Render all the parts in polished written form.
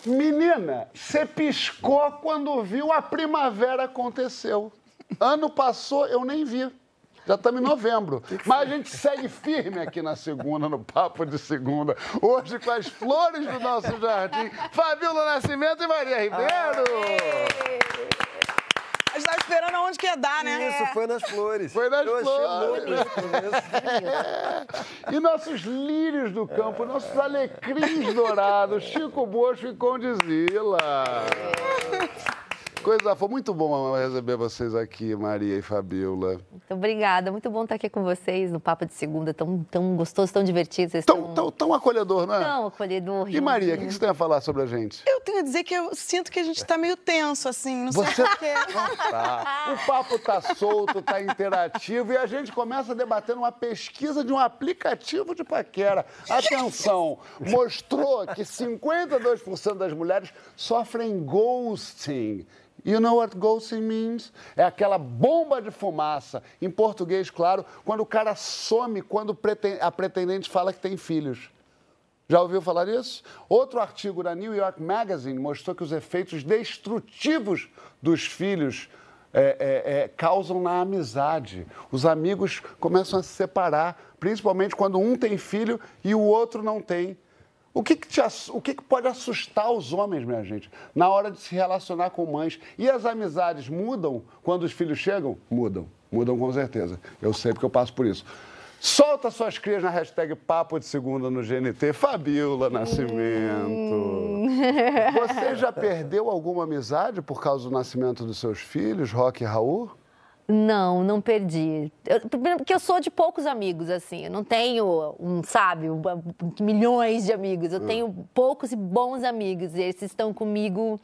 Menina, você piscou quando viu a primavera aconteceu. Ano passou, eu nem vi. Já estamos em novembro. Mas a gente segue firme aqui na segunda, no Papo de Segunda. Hoje com as flores do nosso jardim. Fabíola Nascimento e Maria Ribeiro. A gente estava esperando aonde que ia dar, né? Isso, foi nas flores. Foi nas Eu flores. achei louco E nossos lírios do campo, nossos alecrins dourados, Chico Bosco e Condizila. Foi muito bom receber vocês aqui, Maria e Fabíola. Muito obrigada, muito bom estar aqui com vocês no Papo de Segunda, tão gostoso, tão divertido. Vocês Tão acolhedor, não é? Tão acolhedor. E Maria, o que você tem a falar sobre a gente? Eu tenho a dizer que eu sinto que a gente tá meio tenso, assim, não sei porquê. Tá. O papo tá solto, tá interativo e a gente começa debatendo uma pesquisa de um aplicativo de paquera. Atenção, mostrou que 52% das mulheres sofrem ghosting. You know what ghosting means? É aquela bomba de fumaça, em português, claro, quando o cara some quando a pretendente fala que tem filhos. Já ouviu falar disso? Outro artigo da New York Magazine mostrou que os efeitos destrutivos dos filhos causam na amizade. Os amigos começam a se separar, principalmente quando um tem filho e o outro não tem. O que pode assustar os homens, minha gente, na hora de se relacionar com mães? E as amizades mudam quando os filhos chegam? Mudam. Mudam com certeza. Eu sei porque eu passo por isso. Solta suas crias na hashtag Papo de Segunda no GNT. Fabíola Nascimento. Você já perdeu alguma amizade por causa do nascimento dos seus filhos, Roque e Raul? Não perdi. Porque eu sou de poucos amigos, assim. Eu não tenho, milhões de amigos. Eu tenho poucos e bons amigos. E esses estão comigo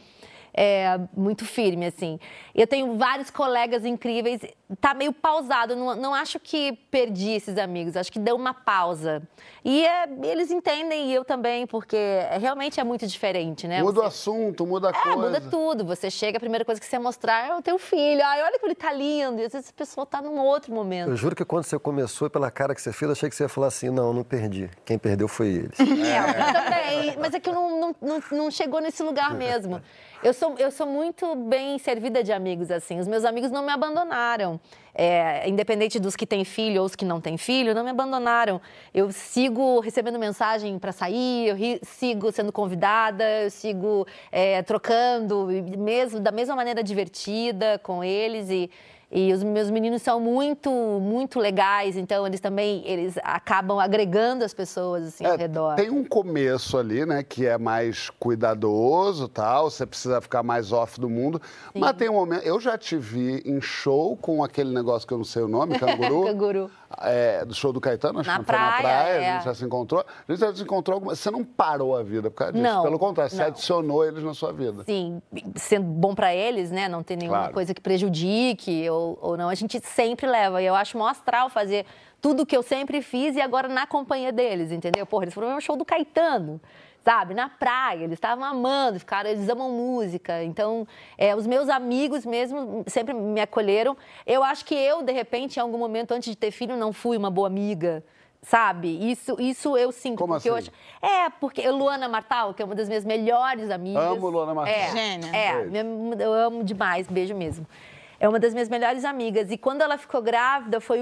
muito firme, assim. Eu tenho vários colegas incríveis. Tá meio pausado. Não acho que perdi esses amigos. Acho que deu uma pausa. E eles entendem, e eu também, porque realmente é muito diferente, né? Muda o assunto, muda a coisa. Muda tudo. Você chega, a primeira coisa que você mostrar é o teu filho. Ai, olha como ele tá lindo. E às vezes a pessoa tá num outro momento. Eu juro que quando você começou, pela cara que você fez, eu achei que você ia falar assim, não perdi. Quem perdeu foi eles. Eu também. Mas é que não chegou nesse lugar mesmo. Eu sou muito bem servida de amigos, assim. Os meus amigos não me abandonaram. Independente dos que têm filho ou os que não têm filho, não me abandonaram. Eu sigo recebendo mensagem para sair, eu sigo sendo convidada, eu sigo trocando, mesmo da mesma maneira divertida com eles. E os meus meninos são muito, muito legais, então eles acabam agregando as pessoas assim, ao redor. Tem um começo ali, né, que é mais cuidadoso, tal, você precisa ficar mais off do mundo, sim. Mas tem um momento, eu já te vi em show com aquele negócio que eu não sei o nome, Canguru. Canguru. Do show do Caetano, acho que foi na praia. A gente já se encontrou. A gente já se encontrou você não parou a vida por causa disso. Não, pelo contrário, você adicionou eles na sua vida. Sim, sendo bom para eles, né? Não ter nenhuma coisa que prejudique ou não. A gente sempre leva. E eu acho mó astral fazer tudo que eu sempre fiz e agora na companhia deles, entendeu? Porra, eles foram no show do Caetano. Sabe, na praia, eles estavam amando, eles amam música. Então, os meus amigos mesmo sempre me acolheram. Eu acho que eu, de repente, em algum momento, antes de ter filho, não fui uma boa amiga, sabe? Isso eu sinto. Como porque assim? Porque Luana Martal, que é uma das minhas melhores amigas. Amo Luana Martal. Gênia. Eu amo demais, beijo mesmo. É uma das minhas melhores amigas. E quando ela ficou grávida, foi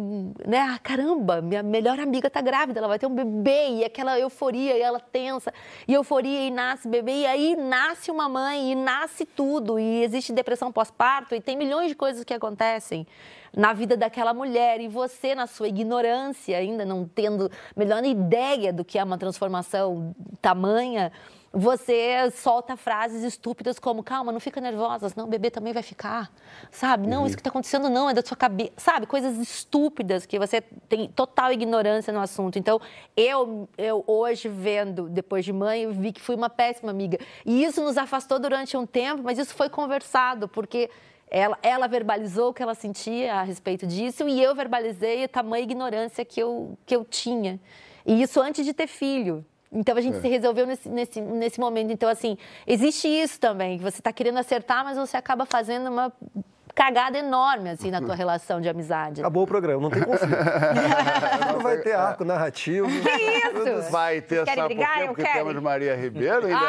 caramba, minha melhor amiga tá grávida, ela vai ter um bebê. E aquela euforia, e ela tensa. E euforia, e nasce bebê. E aí nasce uma mãe, e nasce tudo. E existe depressão pós-parto, e tem milhões de coisas que acontecem na vida daquela mulher. E você, na sua ignorância, ainda não tendo a melhor ideia do que é uma transformação tamanha, você solta frases estúpidas como, calma, não fica nervosa, senão o bebê também vai ficar, sabe? Não, isso que está acontecendo não, é da sua cabeça, sabe? Coisas estúpidas que você tem total ignorância no assunto. Então, eu hoje vendo, depois de mãe, eu vi que fui uma péssima amiga. E isso nos afastou durante um tempo, mas isso foi conversado, porque ela verbalizou o que ela sentia a respeito disso e eu verbalizei a tamanha ignorância que eu tinha. E isso antes de ter filho. Então, a gente se resolveu nesse momento. Então, assim, existe isso também, que você está querendo acertar, mas você acaba fazendo uma cagada enorme, assim, na tua relação de amizade. Acabou o programa, não tem conflito. Não vai ter arco narrativo. Que isso? Vai ter, Querem sabe por brigar? quê? Eu Porque quero. temos Maria Ribeiro ainda.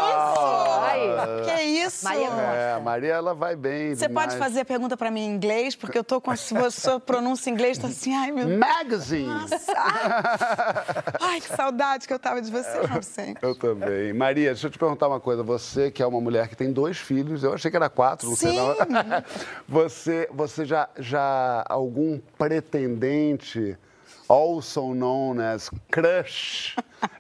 Que isso? Maria A Maria, ela vai bem Você demais. pode fazer a pergunta pra mim em inglês? Porque eu tô com a sua pronúncia em inglês, tá assim, ai, meu Deus. Magazine! Nossa. Ai, que saudade que eu tava de você, não sei. Eu também. Maria, deixa eu te perguntar uma coisa. Você, que é uma mulher que tem 2 filhos, eu achei que era 4, não sei não. Você já algum pretendente, also known as crush,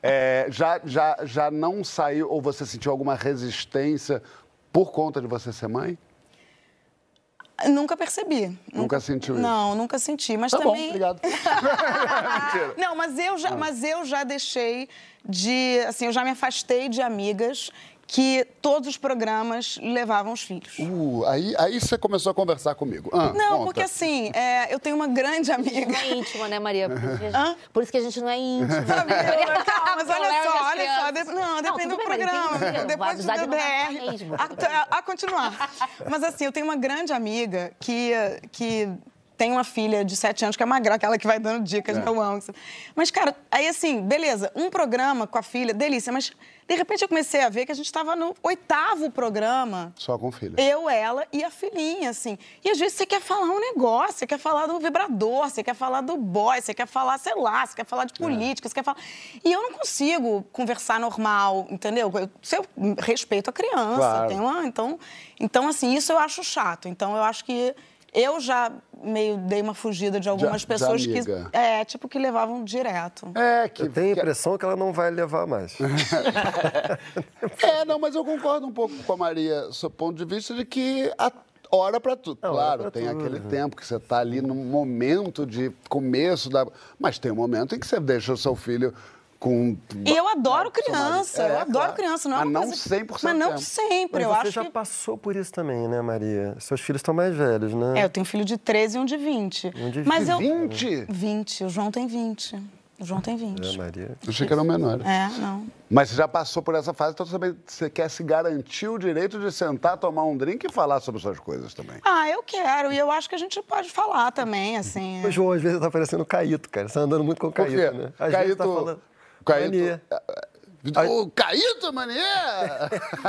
já não saiu ou você sentiu alguma resistência por conta de você ser mãe? Nunca percebi. Nunca sentiu isso? Não, nunca senti. Mas Tá bom, também. obrigado. Mentira. Não, mas eu já deixei de. Assim, eu já me afastei de amigas que todos os programas levavam os filhos. Aí você começou a conversar comigo. Não, conta. porque assim, eu tenho uma grande amiga. Não é íntima, né, Maria? Por isso que a gente não é íntima. Calma, mas Com o Léo e olha as só. crianças. Não, depende tudo do bem, Maria, programa. entendi. Depois do Amizade não vai DDR. ficar mesmo. A continuar. Mas assim, eu tenho uma grande amiga que tem uma filha de 7 anos que é magra, aquela que vai dando dicas, eu amo. Mas, cara, aí assim, beleza, um programa com a filha, delícia, mas de repente eu comecei a ver que a gente estava no 8º programa. Só com filha. Eu, ela e a filhinha, assim. E às vezes você quer falar um negócio, você quer falar do vibrador, você quer falar do boy, você quer falar, sei lá, você quer falar de política, você quer falar... E eu não consigo conversar normal, entendeu? Eu respeito a criança, Claro. tem uma... Então, assim, isso eu acho chato. Então, eu acho que eu já meio dei uma fugida de algumas De pessoas que... amiga. que levavam direto. Que Eu tenho a impressão que ela não vai levar mais. não, mas eu concordo um pouco com a Maria, do seu ponto de vista de que a hora para tudo. Claro, tem aquele tempo que você está ali no momento de começo da... Mas tem um momento em que você deixa o seu filho com... E eu adoro criança, eu adoro claro. criança. Não é Mas uma não coisa... 100% Mas não tempo. sempre, Mas eu você acho já que... passou por isso também, né, Maria? Seus filhos estão mais velhos, né? Eu tenho um filho de 13 e um de 20. Um de Mas 20? 20, o João tem 20. O João tem 20. Maria. Eu achei que eram menores. Não. Mas você já passou por essa fase, então você quer se garantir o direito de sentar, tomar um drink e falar sobre suas coisas também. Eu quero. E eu acho que a gente pode falar também, assim. O João, às vezes, tá parecendo o Caíto, cara. Você tá andando muito com o Por Caíto, quê? né? Às vezes tá falando... Mania. O Caíto, mania!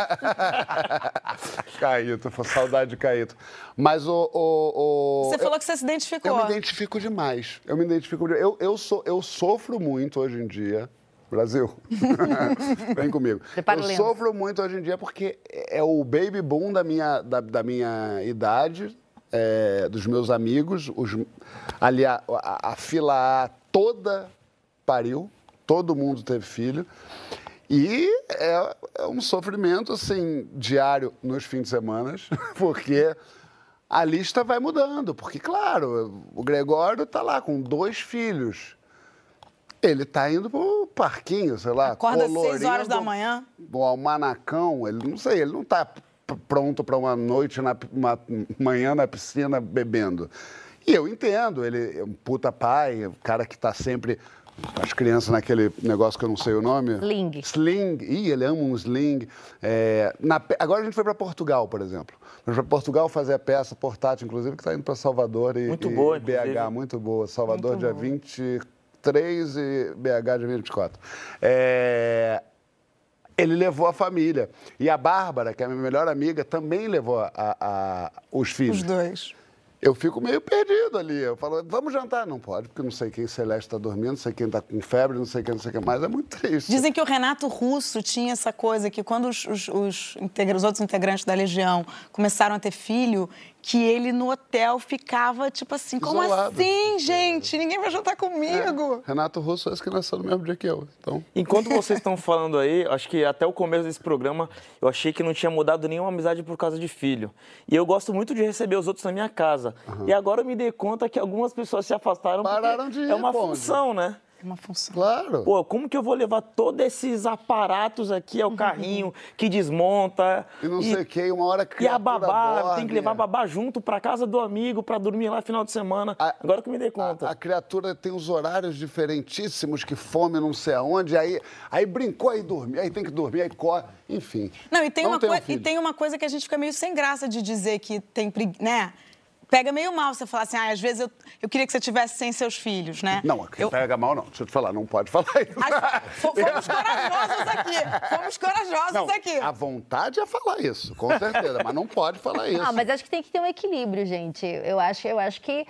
Caíto, foi saudade de Caíto. Mas Você falou que você se identificou. Eu me identifico demais. Eu sofro muito hoje em dia. Brasil, vem comigo. Prepara o eu lenço. sofro muito hoje em dia porque é o baby boom da minha idade, dos meus amigos. Ali a fila A toda pariu, todo mundo teve filho. E é um sofrimento, assim, diário nos fins de semana, porque a lista vai mudando. Porque, claro, o Gregório tá lá com 2 filhos. Ele tá indo pro parquinho, sei lá, Acorda às colorindo 6 horas da manhã. O almanacão, ele não tá pronto para uma noite, uma manhã na piscina bebendo. E eu entendo, ele é um puta pai, um cara que tá sempre... As crianças naquele negócio que eu não sei o nome. Sling. Sling. Ih, ele ama um sling. Agora a gente foi para Portugal, por exemplo. Nós para Portugal fazer a peça portátil, inclusive, que está indo para Salvador e boa, BH. inclusive. Muito boa. Salvador dia 23 e BH dia 24. Ele levou a família. E a Bárbara, que é a minha melhor amiga, também levou os filhos. Os 2. Eu fico meio perdido ali. Eu falo, vamos jantar? Não pode, porque não sei quem Celeste está dormindo, não sei quem está com febre, não sei quem mais. É muito triste. Dizem que o Renato Russo tinha essa coisa que quando os outros integrantes da Legião começaram a ter filho, que ele no hotel ficava tipo assim, como Isolado. assim, gente? Ninguém vai jantar comigo. Renato Russo é esse que nasceu no mesmo dia que eu. Então... Enquanto vocês estão falando aí, acho que até o começo desse programa, eu achei que não tinha mudado nenhuma amizade por causa de filho. E eu gosto muito de receber os outros na minha casa. E agora eu me dei conta que algumas pessoas se afastaram. Pararam de ir, é uma Ponte. função, né? É uma função. Claro. Pô, como que eu vou levar todos esses aparatos aqui ao carrinho que desmonta? E não sei o quê, uma hora E a criatura babá, dorme. tem que levar a babá junto pra casa do amigo pra dormir lá final de semana. Agora que eu me dei conta. A criatura tem os horários diferentíssimos, que fome não sei aonde, aí brincou, aí dormir, aí tem que dormir, aí corre, enfim. Não, e tem, Não uma tenham e filhos. tem uma coisa que a gente fica meio sem graça de dizer que tem, né? pega meio mal você falar assim, às vezes eu queria que você tivesse sem seus filhos, né? Não, pega mal não. Deixa eu te falar, não pode falar isso. Fomos corajosos aqui. Fomos corajosos aqui. A vontade é falar isso, com certeza, mas não pode falar isso. Ah, mas acho que tem que ter um equilíbrio, gente. Eu acho que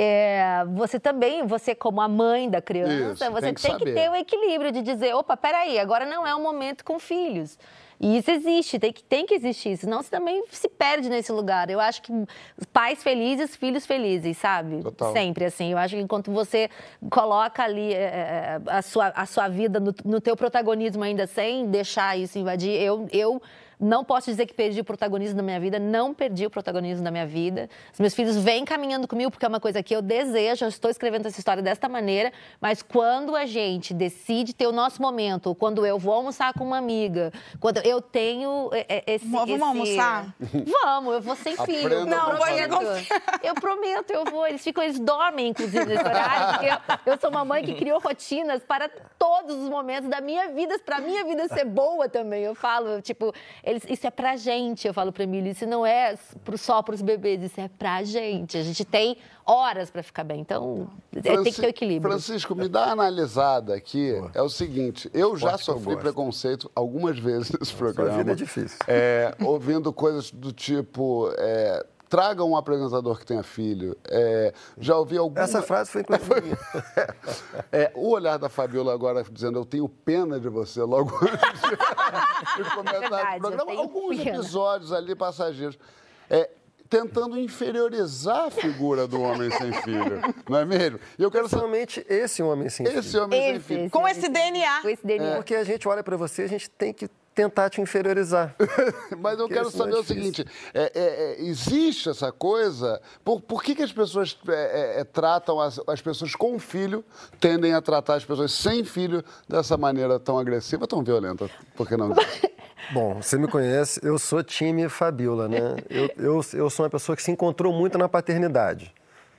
você como a mãe da criança, Isso, você tem que ter o equilíbrio de dizer, opa, peraí, agora não é o momento com filhos. E isso existe, tem que existir, senão você também se perde nesse lugar. Eu acho que pais felizes, filhos felizes, sabe? Total. Sempre, assim. Eu acho que enquanto você coloca ali a sua vida no teu protagonismo ainda sem deixar isso invadir, eu não posso dizer que perdi o protagonismo da minha vida, não perdi o protagonismo da minha vida. Os meus filhos vêm caminhando comigo porque é uma coisa que eu desejo, eu estou escrevendo essa história desta maneira, mas quando a gente decide ter o nosso momento, quando eu vou almoçar com uma amiga, quando eu tenho Vamos almoçar? Vamos, eu vou sem filho. Aprenda Não, Eu prometo, eu vou. Eles dormem, inclusive, nesse horário, porque eu sou uma mãe que criou rotinas para todos os momentos da minha vida, para a minha vida ser boa também. Eu falo, tipo, isso é pra gente, eu falo pra Emílio, isso não é só pros bebês, isso é pra gente. A gente tem horas pra ficar bem, então tem que ter o equilíbrio. Francisco, me dá uma analisada aqui. É o seguinte, eu já sofri preconceito algumas vezes nesse programa. Sua vida é difícil. Ouvindo coisas do tipo... traga um apresentador que tenha filho. Já ouvi algumas... Essa frase foi inclusive minha. O olhar da Fabiola agora dizendo eu tenho pena de você logo antes de começar o programa. Alguns episódios ali, passageiros. Tentando inferiorizar a figura do homem sem filho. Não é mesmo? E eu quero saber... Principalmente esse homem sem filho. Esse homem sem filho. Com esse DNA. Com esse DNA. Porque a gente olha pra você, a gente tem que tentar te inferiorizar. Mas eu quero saber o seguinte, existe essa coisa, por que as pessoas tratam as pessoas com filho, tendem a tratar as pessoas sem filho dessa maneira tão agressiva, tão violenta? Por que não dizer? Bom, você me conhece, eu sou time Fabiola, né? Eu sou uma pessoa que se encontrou muito na paternidade.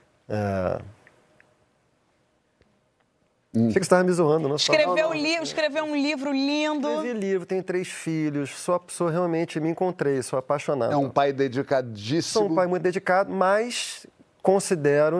Achei que você estava me zoando, não? Escreveu um livro lindo. Escrevi livro, tenho 3 filhos, sou a pessoa realmente, me encontrei, sou apaixonado. É um pai dedicadíssimo. Sou um pai muito dedicado, mas considero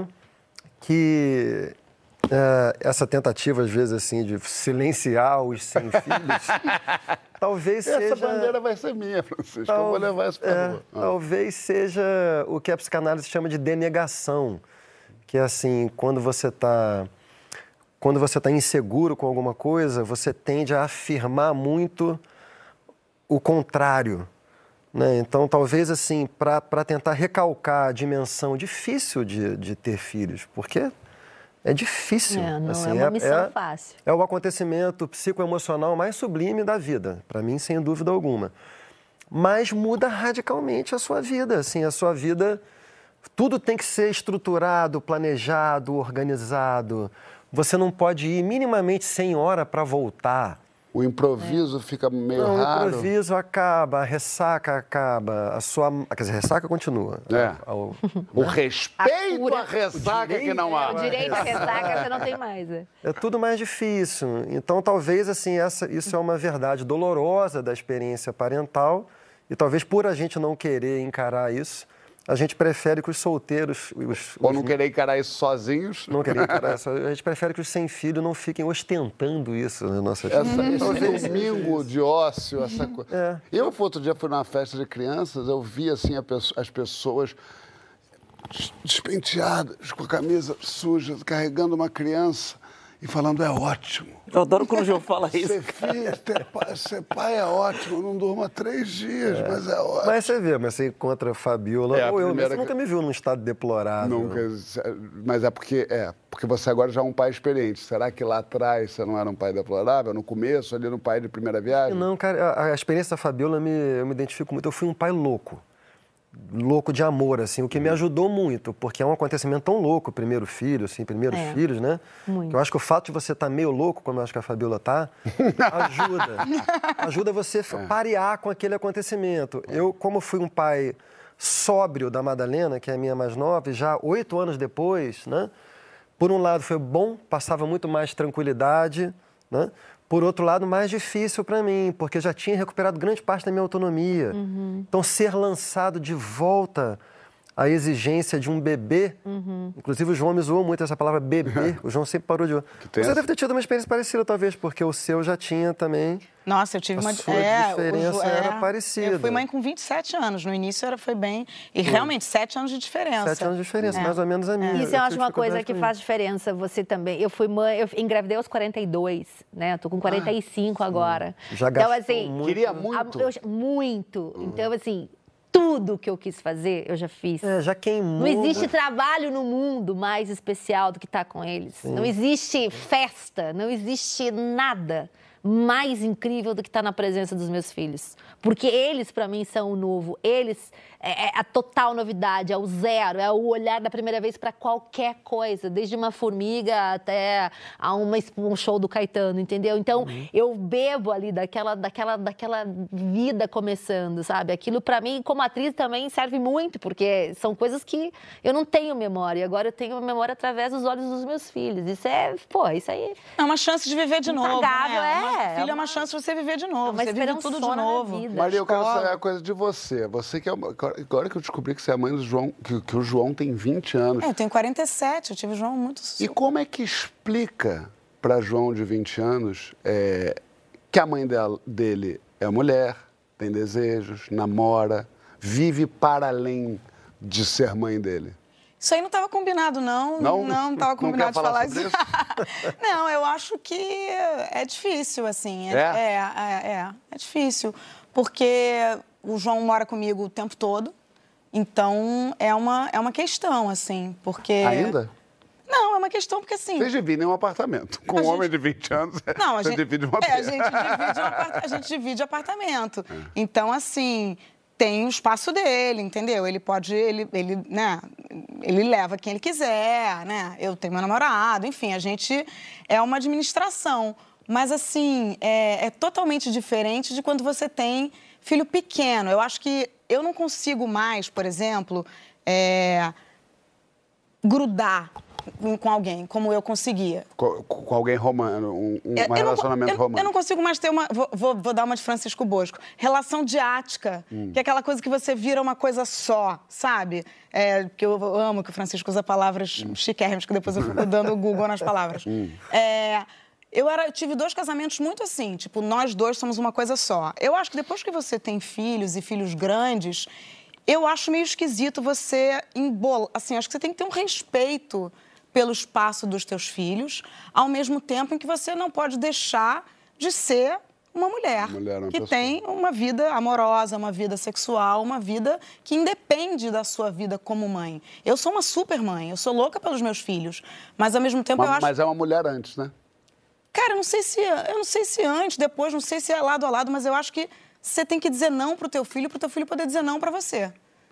que essa tentativa, às vezes, assim, de silenciar os sem filhos, talvez seja... Essa bandeira vai ser minha, Francisco, eu vou levar isso para rua. Talvez seja o que a psicanálise chama de denegação, que é assim, quando você está inseguro com alguma coisa, você tende a afirmar muito o contrário, né? Então, talvez, assim, para tentar recalcar a dimensão difícil de ter filhos, porque é difícil. Não assim, é uma missão fácil. É o acontecimento psicoemocional mais sublime da vida, para mim, sem dúvida alguma. Mas muda radicalmente a sua vida, assim, a sua vida... Tudo tem que ser estruturado, planejado, organizado. Você não pode ir minimamente sem hora para voltar. O improviso fica meio raro. O improviso acaba, a ressaca acaba, quer dizer, a ressaca continua. O respeito à ressaca que não há. O direito à ressaca você não tem mais. É tudo mais difícil. Então, talvez, assim, isso é uma verdade dolorosa da experiência parental e talvez por a gente não querer encarar isso, a gente prefere que os solteiros... Ou não querer encarar isso sozinhos. Não querer encarar isso. A gente prefere que os sem filho não fiquem ostentando isso na nossa Esse domingo de ócio, essa coisa. Eu, outro dia, fui numa festa de crianças, eu vi, assim, as pessoas despenteadas, com a camisa suja, carregando uma criança e falando, é ótimo. Eu adoro quando o João fala isso. Ser pai é ótimo, eu não durmo há 3 dias, mas é ótimo. Mas você vê, você encontra a Fabiola, ou você nunca me viu num estado deplorável. Nunca, mas é porque você agora já é um pai experiente. Será que lá atrás você não era um pai deplorável? No começo, ali no pai de primeira viagem? Não, cara, a experiência da Fabiola, eu me identifico muito. Eu fui um pai louco de amor, assim, o que me ajudou muito, porque é um acontecimento tão louco, primeiro filho, assim, primeiros filhos, né? Muito. Que eu acho que o fato de você estar meio louco, como eu acho que a Fabiola tá, ajuda você a parear com aquele acontecimento. Eu, como fui um pai sóbrio da Madalena, que é a minha mais nova, e já 8 anos depois, né? Por um lado foi bom, passava muito mais tranquilidade, né? Por outro lado, mais difícil para mim, porque eu já tinha recuperado grande parte da minha autonomia. Então, ser lançado de volta a exigência de um bebê. Inclusive, o João me zoou muito essa palavra bebê. O João sempre parou de... Você deve ter tido uma experiência parecida, talvez, porque o seu já tinha também... Nossa, eu tive uma... A sua diferença era parecida. Eu fui mãe com 27 anos. No início foi bem... E realmente, 7 anos de diferença. 7 anos de diferença, mais ou menos a minha. Isso eu acho uma coisa que faz diferença, você também. Eu fui mãe, eu engravidei aos 42, né? Eu tô com 45 agora. Já então, gastou assim, muito. Queria muito? Muito. Então, assim, tudo que eu quis fazer, eu já fiz. Já queimou. Não existe trabalho no mundo mais especial do que estar com eles. Não existe festa, não existe nada mais incrível do que estar na presença dos meus filhos. Porque eles, para mim, são o novo. Eles é a total novidade, é o zero, é o olhar da primeira vez para qualquer coisa, desde uma formiga até a um show do Caetano, entendeu? Então, eu bebo ali daquela vida começando, sabe? Aquilo, para mim, como atriz, também serve muito, porque são coisas que eu não tenho memória. Agora eu tenho memória através dos olhos dos meus filhos. Isso aí... É uma chance de viver de novo, né? Filho é uma chance de você viver de novo, você vive tudo de novo. Maria, eu quero saber uma coisa de você. Você que é... Agora que eu descobri que você é mãe do João, que o João tem 20 anos. Eu tenho 47, eu tive o João muito... E como é que explica para João de 20 anos que a mãe dele é mulher, tem desejos, namora, vive para além de ser mãe dele? Isso aí não estava combinado, não. Não estava combinado de falar isso. Não, eu acho que é difícil, assim. É difícil. Porque o João mora comigo o tempo todo. Então, é uma questão, assim, porque... Ainda? Não, é uma questão porque, assim... Vocês dividem um apartamento. Com um homem de 20 anos, você divide uma a gente divide apartamento. Então, assim... Tem o espaço dele, entendeu? Ele pode, né? Ele leva quem ele quiser, né? Eu tenho meu namorado, enfim, a gente é uma administração. Mas, assim, é totalmente diferente de quando você tem filho pequeno. Eu acho que eu não consigo mais, por exemplo, grudar com alguém, como eu conseguia. Com alguém romano, um relacionamento romântico. Eu não consigo mais ter uma... Vou dar uma de Francisco Bosco. Relação diática, que é aquela coisa que você vira uma coisa só, sabe? Porque eu amo que o Francisco usa palavras chiquérrimas, que depois eu fico dando o Google nas palavras. Eu tive 2 casamentos muito assim, tipo, nós 2 somos uma coisa só. Eu acho que depois que você tem filhos e filhos grandes, eu acho meio esquisito você embolar... Assim, acho que você tem que ter um respeito pelo espaço dos teus filhos, ao mesmo tempo em que você não pode deixar de ser uma mulher que tem uma vida amorosa, uma vida sexual, uma vida que independe da sua vida como mãe. Eu sou uma super mãe, eu sou louca pelos meus filhos, mas ao mesmo tempo eu acho... Mas é uma mulher antes, né? Cara, eu não sei se antes, depois, não sei se é lado a lado, mas eu acho que você tem que dizer não pro teu filho poder dizer não para você.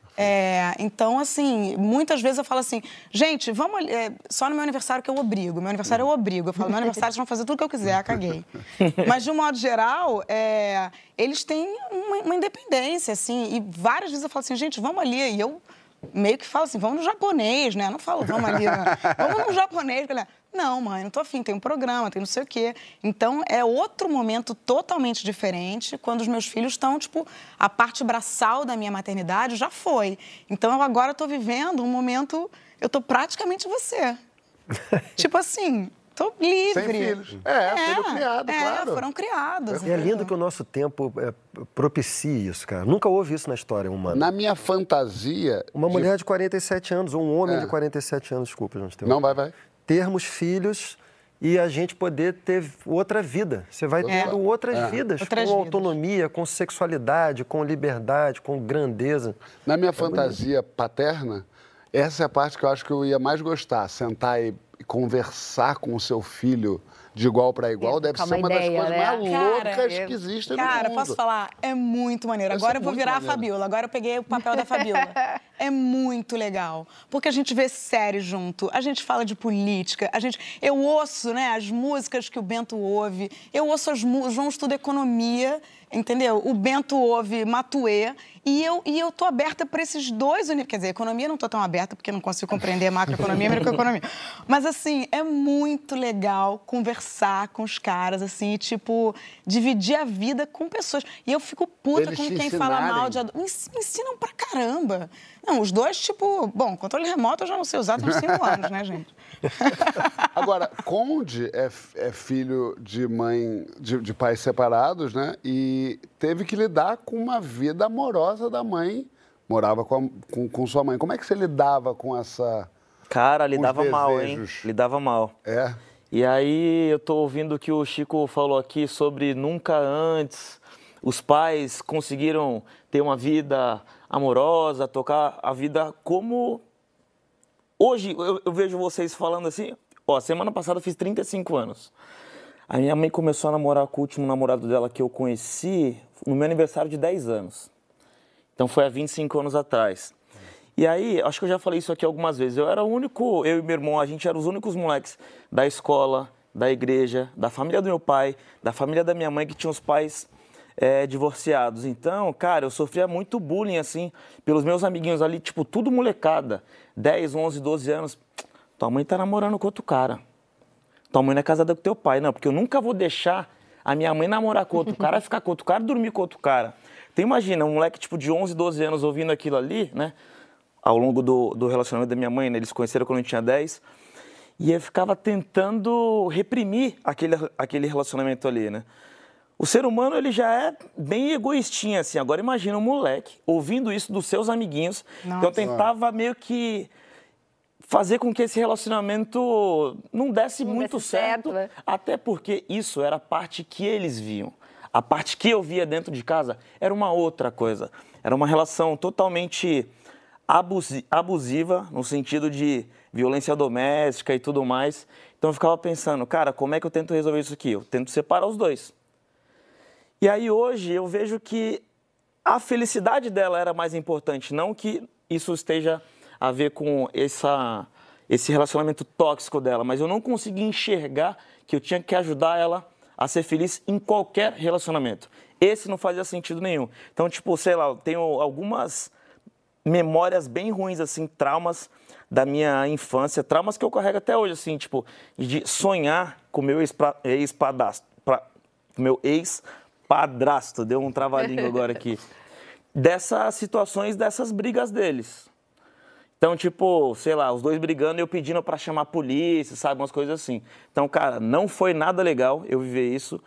Então, assim, muitas vezes eu falo assim, gente, vamos... só no meu aniversário que eu obrigo. Meu aniversário eu obrigo. Eu falo, meu aniversário vocês vão fazer tudo que eu quiser, caguei. Mas, de um modo geral, eles têm uma independência, assim. E várias vezes eu falo assim, gente, vamos ali. E eu meio que falo assim, vamos no japonês, né? Não falo, vamos ali, né? Vamos no japonês. Não, mãe, não tô afim, tem um programa, tem não sei o quê. Então, é outro momento totalmente diferente quando os meus filhos estão, tipo, a parte braçal da minha maternidade já foi. Então, eu agora tô vivendo um momento, eu tô praticamente você. Tipo assim, tô livre. Sem filhos. Filho criado, claro. Foram criados. E é lindo que o nosso tempo propicie isso, cara. Nunca houve isso na história humana. Na minha fantasia... Uma mulher de 47 anos, ou um homem de 47 anos, desculpa, gente. Não, vai. Termos filhos e a gente poder ter outra vida. Você vai tendo outras vidas, com autonomia, com sexualidade, com liberdade, com grandeza. Na minha fantasia paterna, essa é a parte que eu acho que eu ia mais gostar. Sentar e conversar com o seu filho de igual para igual deve ser uma das coisas mais loucas que existem no mundo. Cara, posso falar? É muito maneiro. Agora eu vou virar a Fabiola. Agora eu peguei o papel da Fabiola. É muito legal. Porque a gente vê série junto, a gente fala de política, eu ouço, né, as músicas que o Bento ouve, eu ouço o João estuda economia, entendeu? O Bento ouve Matuê, e eu tô aberta para esses dois universos. Quer dizer, economia não tô tão aberta, porque não consigo compreender macroeconomia e microeconomia. Mas, assim, é muito legal conversar com os caras, assim, e, tipo, dividir a vida com pessoas. E eu fico puta com quem fala mal de... Me ensinam pra caramba. Não, os dois, tipo... Bom, controle remoto eu já não sei usar, tem uns 5 anos, né, gente? Agora, Conde é filho de mãe, de pais separados, né? E teve que lidar com uma vida amorosa da mãe. Morava com sua mãe. Como é que você lidava com essa... Cara, lidava mal, hein? desejos? Lidava mal. É? E aí eu tô ouvindo o que o Chico falou aqui sobre nunca antes os pais conseguiram ter uma vida amorosa, tocar a vida como... Hoje eu vejo vocês falando assim, ó, semana passada eu fiz 35 anos. A minha mãe começou a namorar com o último namorado dela que eu conheci no meu aniversário de 10 anos. Então foi há 25 anos atrás. E aí, acho que eu já falei isso aqui algumas vezes, eu era o único, eu e meu irmão, a gente era os únicos moleques da escola, da igreja, da família do meu pai, da família da minha mãe que tinha os pais divorciados. Então, cara, eu sofria muito bullying, assim, pelos meus amiguinhos ali, tipo, tudo molecada, 10, 11, 12 anos. Tua mãe tá namorando com outro cara. Tua mãe não é casada com teu pai, não, porque eu nunca vou deixar a minha mãe namorar com outro cara, ficar com outro cara, dormir com outro cara. Então, imagina, um moleque, tipo, de 11, 12 anos ouvindo aquilo ali, né? Ao longo do relacionamento da minha mãe, né? Eles se conheceram quando eu tinha 10. E eu ficava tentando reprimir aquele relacionamento ali, né? O ser humano, ele já é bem egoístinho, assim. Agora, imagina um moleque ouvindo isso dos seus amiguinhos. Nossa. Então, eu tentava meio que fazer com que esse relacionamento não desse muito certo. Né? Até porque isso era a parte que eles viam. A parte que eu via dentro de casa era uma outra coisa. Era uma relação totalmente abusiva, no sentido de violência doméstica e tudo mais. Então eu ficava pensando, cara, como é que eu tento resolver isso aqui? Eu tento separar os dois. E aí hoje eu vejo que a felicidade dela era mais importante, não que isso esteja a ver com esse relacionamento tóxico dela, mas eu não consegui enxergar que eu tinha que ajudar ela a ser feliz em qualquer relacionamento. Esse não fazia sentido nenhum. Então, tipo, sei lá, eu tenho algumas memórias bem ruins, assim, traumas da minha infância, traumas que eu carrego até hoje, assim, tipo, de sonhar com o meu ex-padrasto, deu um trava-língua agora aqui, dessas situações, dessas brigas deles. Então, tipo, sei lá, os dois brigando e eu pedindo pra chamar a polícia, sabe, umas coisas assim. Então, cara, não foi nada legal eu viver isso.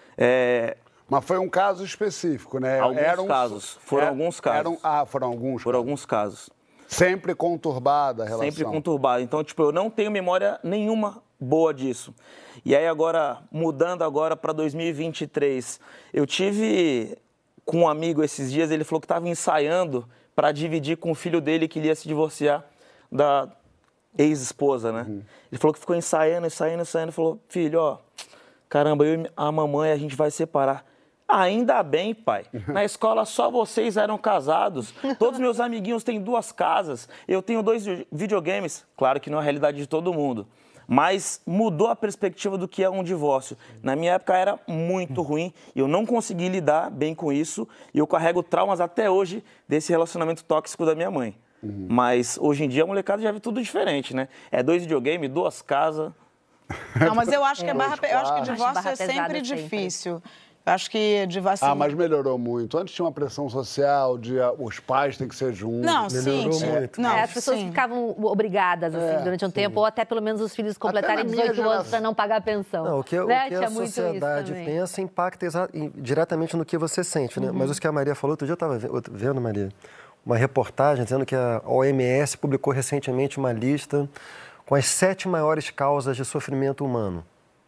Mas foi um caso específico, né? Alguns casos. Foram alguns casos. Foram alguns. Foram alguns casos. Sempre conturbada a relação. Sempre conturbada. Então, tipo, eu não tenho memória nenhuma boa disso. E aí agora, mudando agora para 2023, eu tive com um amigo esses dias, ele falou que estava ensaiando para dividir com o filho dele que ele ia se divorciar da ex-esposa, né? Uhum. Ele falou que ficou ensaiando, falou, filho, ó, caramba, eu e a mamãe, a gente vai separar. Ainda bem, pai. Na escola só vocês eram casados. Todos meus amiguinhos têm 2 casas. Eu tenho 2 videogames. Claro que não é a realidade de todo mundo. Mas mudou a perspectiva do que é um divórcio. Na minha época era muito ruim. Eu não consegui lidar bem com isso. E eu carrego traumas até hoje desse relacionamento tóxico da minha mãe. Uhum. Mas hoje em dia a molecada já vê tudo diferente, né? É 2 videogames, 2 casas. Não, mas eu acho que eu acho que divórcio é sempre difícil. Eu acho que divórcio... mas melhorou muito. Antes tinha uma pressão social de os pais têm que ser juntos. Não, melhorou muito. Não, as pessoas ficavam obrigadas, assim, durante um tempo, ou até pelo menos os filhos completarem 18 anos para não pagar a pensão. Não, o que a sociedade pensa impacta diretamente no que você sente, né? Mas o que a Maria falou, outro dia eu estava vendo, Maria, uma reportagem dizendo que a OMS publicou recentemente uma lista com as 7 maiores causas de sofrimento humano.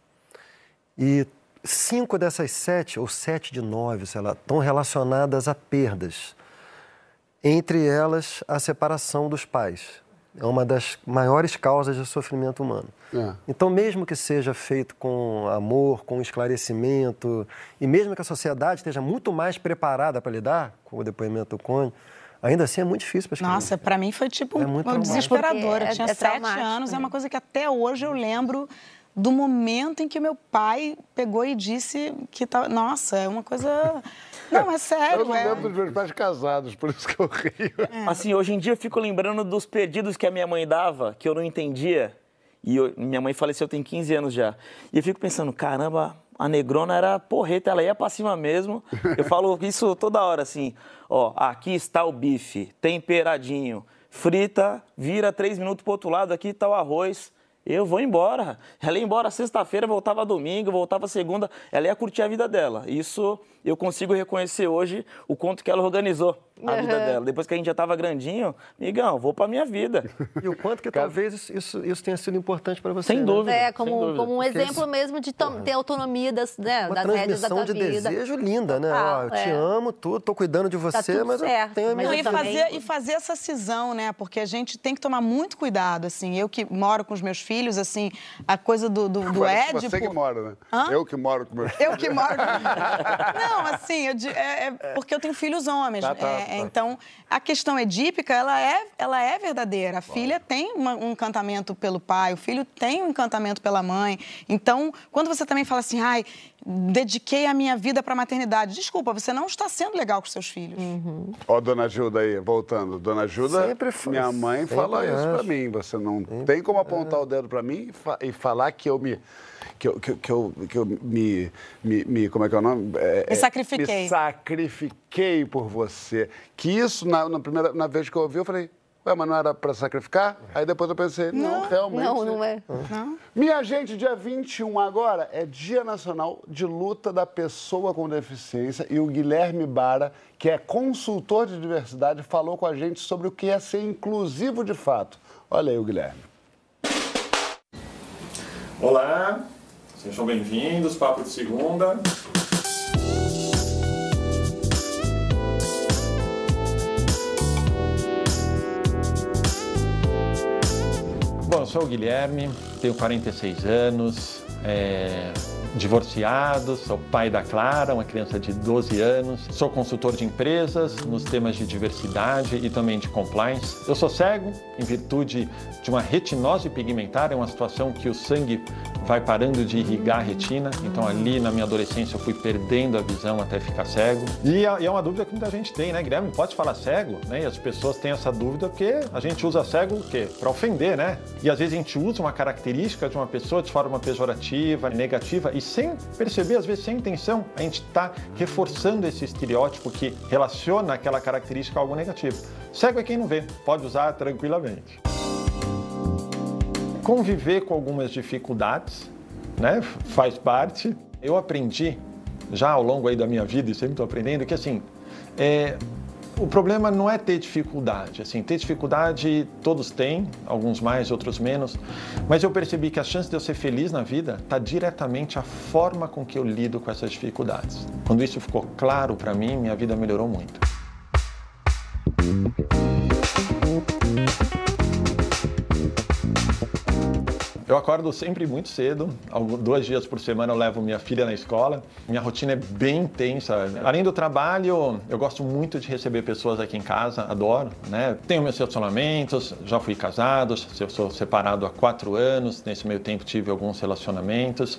E 5 dessas 7, ou 7 de 9, sei lá, estão relacionadas a perdas. Entre elas, a separação dos pais. É uma das maiores causas de sofrimento humano. Então, mesmo que seja feito com amor, com esclarecimento, e mesmo que a sociedade esteja muito mais preparada para lidar com o depoimento do cônjuge, ainda assim é muito difícil para as crianças. Nossa, para mim foi tipo desesperador. Eu tinha 7 anos, é uma coisa que até hoje eu lembro do momento em que meu pai pegou e disse que tá... Nossa, é uma coisa... Não, é sério. Eu não lembro dos meus pais casados, por isso que eu rio. Assim, hoje em dia eu fico lembrando dos pedidos que a minha mãe dava, que eu não entendia. E minha mãe faleceu tem 15 anos já. E eu fico pensando, caramba, A negrona era porreta, ela ia pra cima mesmo. Eu falo isso toda hora, assim, ó, aqui está o bife, temperadinho, frita, vira 3 minutos pro outro lado, aqui está o arroz. Eu vou embora. Ela ia embora sexta-feira, voltava domingo, voltava segunda. Ela ia curtir a vida dela. Isso eu consigo reconhecer hoje o quanto que ela organizou a vida dela. Depois que a gente já estava grandinho, amigão, vou pra minha vida. E o quanto que talvez isso tenha sido importante para você. Sem dúvida. Como um exemplo mesmo de ter autonomia das rédeas da tua vida. Uma transmissão de desejo linda, né? Ó, eu te amo, tô cuidando de você, mas certo, eu tenho a minha... E fazer essa cisão, né? Porque a gente tem que tomar muito cuidado, assim. Eu que moro com os meus filhos, assim, a coisa do Édipo... Você que mora, né? Hã? Eu que moro com meus filhos. Eu que moro com... Não, assim, porque eu tenho filhos homens. Então, a questão edípica, ela é verdadeira. A filha tem um encantamento pelo pai, o filho tem um encantamento pela mãe. Então, quando você também fala assim, dediquei a minha vida para a maternidade. Desculpa, você não está sendo legal com seus filhos. Ó, Dona Gilda aí, voltando. Dona Gilda, Sempre foi, minha mãe fala isso pra mim. Você não tem como apontar o dedo pra mim e falar que eu me... como é que é o nome? Me sacrifiquei. Me sacrifiquei por você. Que isso, na vez que eu ouvi, eu falei, ué, mas não era para sacrificar? Aí depois eu pensei, não, realmente. Não é. Não. Minha gente, dia 21 agora é Dia Nacional de Luta da Pessoa com Deficiência e o Guilherme Bara, que é consultor de diversidade, falou com a gente sobre o que é ser inclusivo de fato. Olha aí o Guilherme. Olá, sejam bem-vindos, Papo de Segunda. Bom, eu sou o Guilherme, tenho 46 anos, divorciado, sou pai da Clara, uma criança de 12 anos, sou consultor de empresas nos temas de diversidade e também de compliance. Eu sou cego em virtude de uma retinose pigmentar, é uma situação que o sangue vai parando de irrigar a retina, então ali na minha adolescência eu fui perdendo a visão até ficar cego. E é uma dúvida que muita gente tem, né, Guilherme? Pode falar cego? Né? E as pessoas têm essa dúvida porque a gente usa cego o quê? Para ofender, né? E às vezes a gente usa uma característica de uma pessoa de forma pejorativa, negativa, e sem perceber, às vezes sem intenção, a gente está reforçando esse estereótipo que relaciona aquela característica a algo negativo. Cego é quem não vê, pode usar tranquilamente. Conviver com algumas dificuldades, né, faz parte. Eu aprendi, já ao longo aí da minha vida, e sempre estou aprendendo, que assim, o problema não é ter dificuldade. Assim, ter dificuldade todos têm, alguns mais, outros menos, mas eu percebi que a chance de eu ser feliz na vida está diretamente a forma com que eu lido com essas dificuldades. Quando isso ficou claro para mim, minha vida melhorou muito. Eu acordo sempre muito cedo, 2 dias por semana eu levo minha filha na escola. Minha rotina é bem intensa. Além do trabalho, eu gosto muito de receber pessoas aqui em casa, adoro, né? Tenho meus relacionamentos, já fui casado, eu sou separado há 4 anos, nesse meio tempo tive alguns relacionamentos.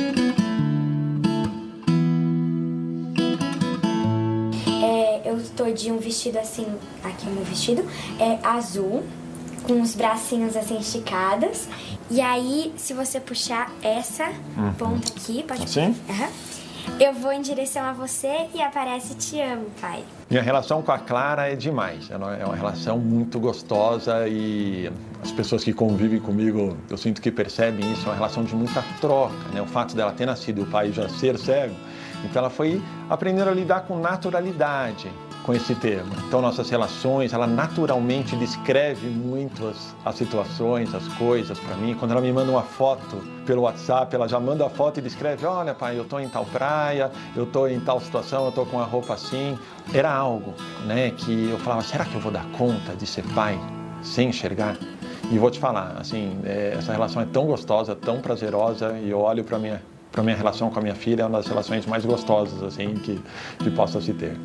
Eu estou de um vestido assim, aqui é o meu vestido, azul, com os bracinhos assim esticados. E aí, se você puxar essa ponta aqui, pode assim? Eu vou em direção a você e aparece "Te amo, pai". Minha relação com a Clara é demais. É uma relação muito gostosa e as pessoas que convivem comigo, eu sinto que percebem isso. É uma relação de muita troca, né? O fato dela ter nascido e o pai já ser cego, então ela foi aprendendo a lidar com naturalidade com esse tema. Então, nossas relações, ela naturalmente descreve muito as situações, as coisas para mim. Quando ela me manda uma foto pelo WhatsApp, ela já manda a foto e descreve: olha, pai, eu tô em tal praia, eu tô em tal situação, eu tô com a roupa assim. Era algo, né, que eu falava, será que eu vou dar conta de ser pai sem enxergar? E vou te falar, assim, essa relação é tão gostosa, tão prazerosa, e eu olho para minha relação com a minha filha, é uma das relações mais gostosas, assim, que possa se ter.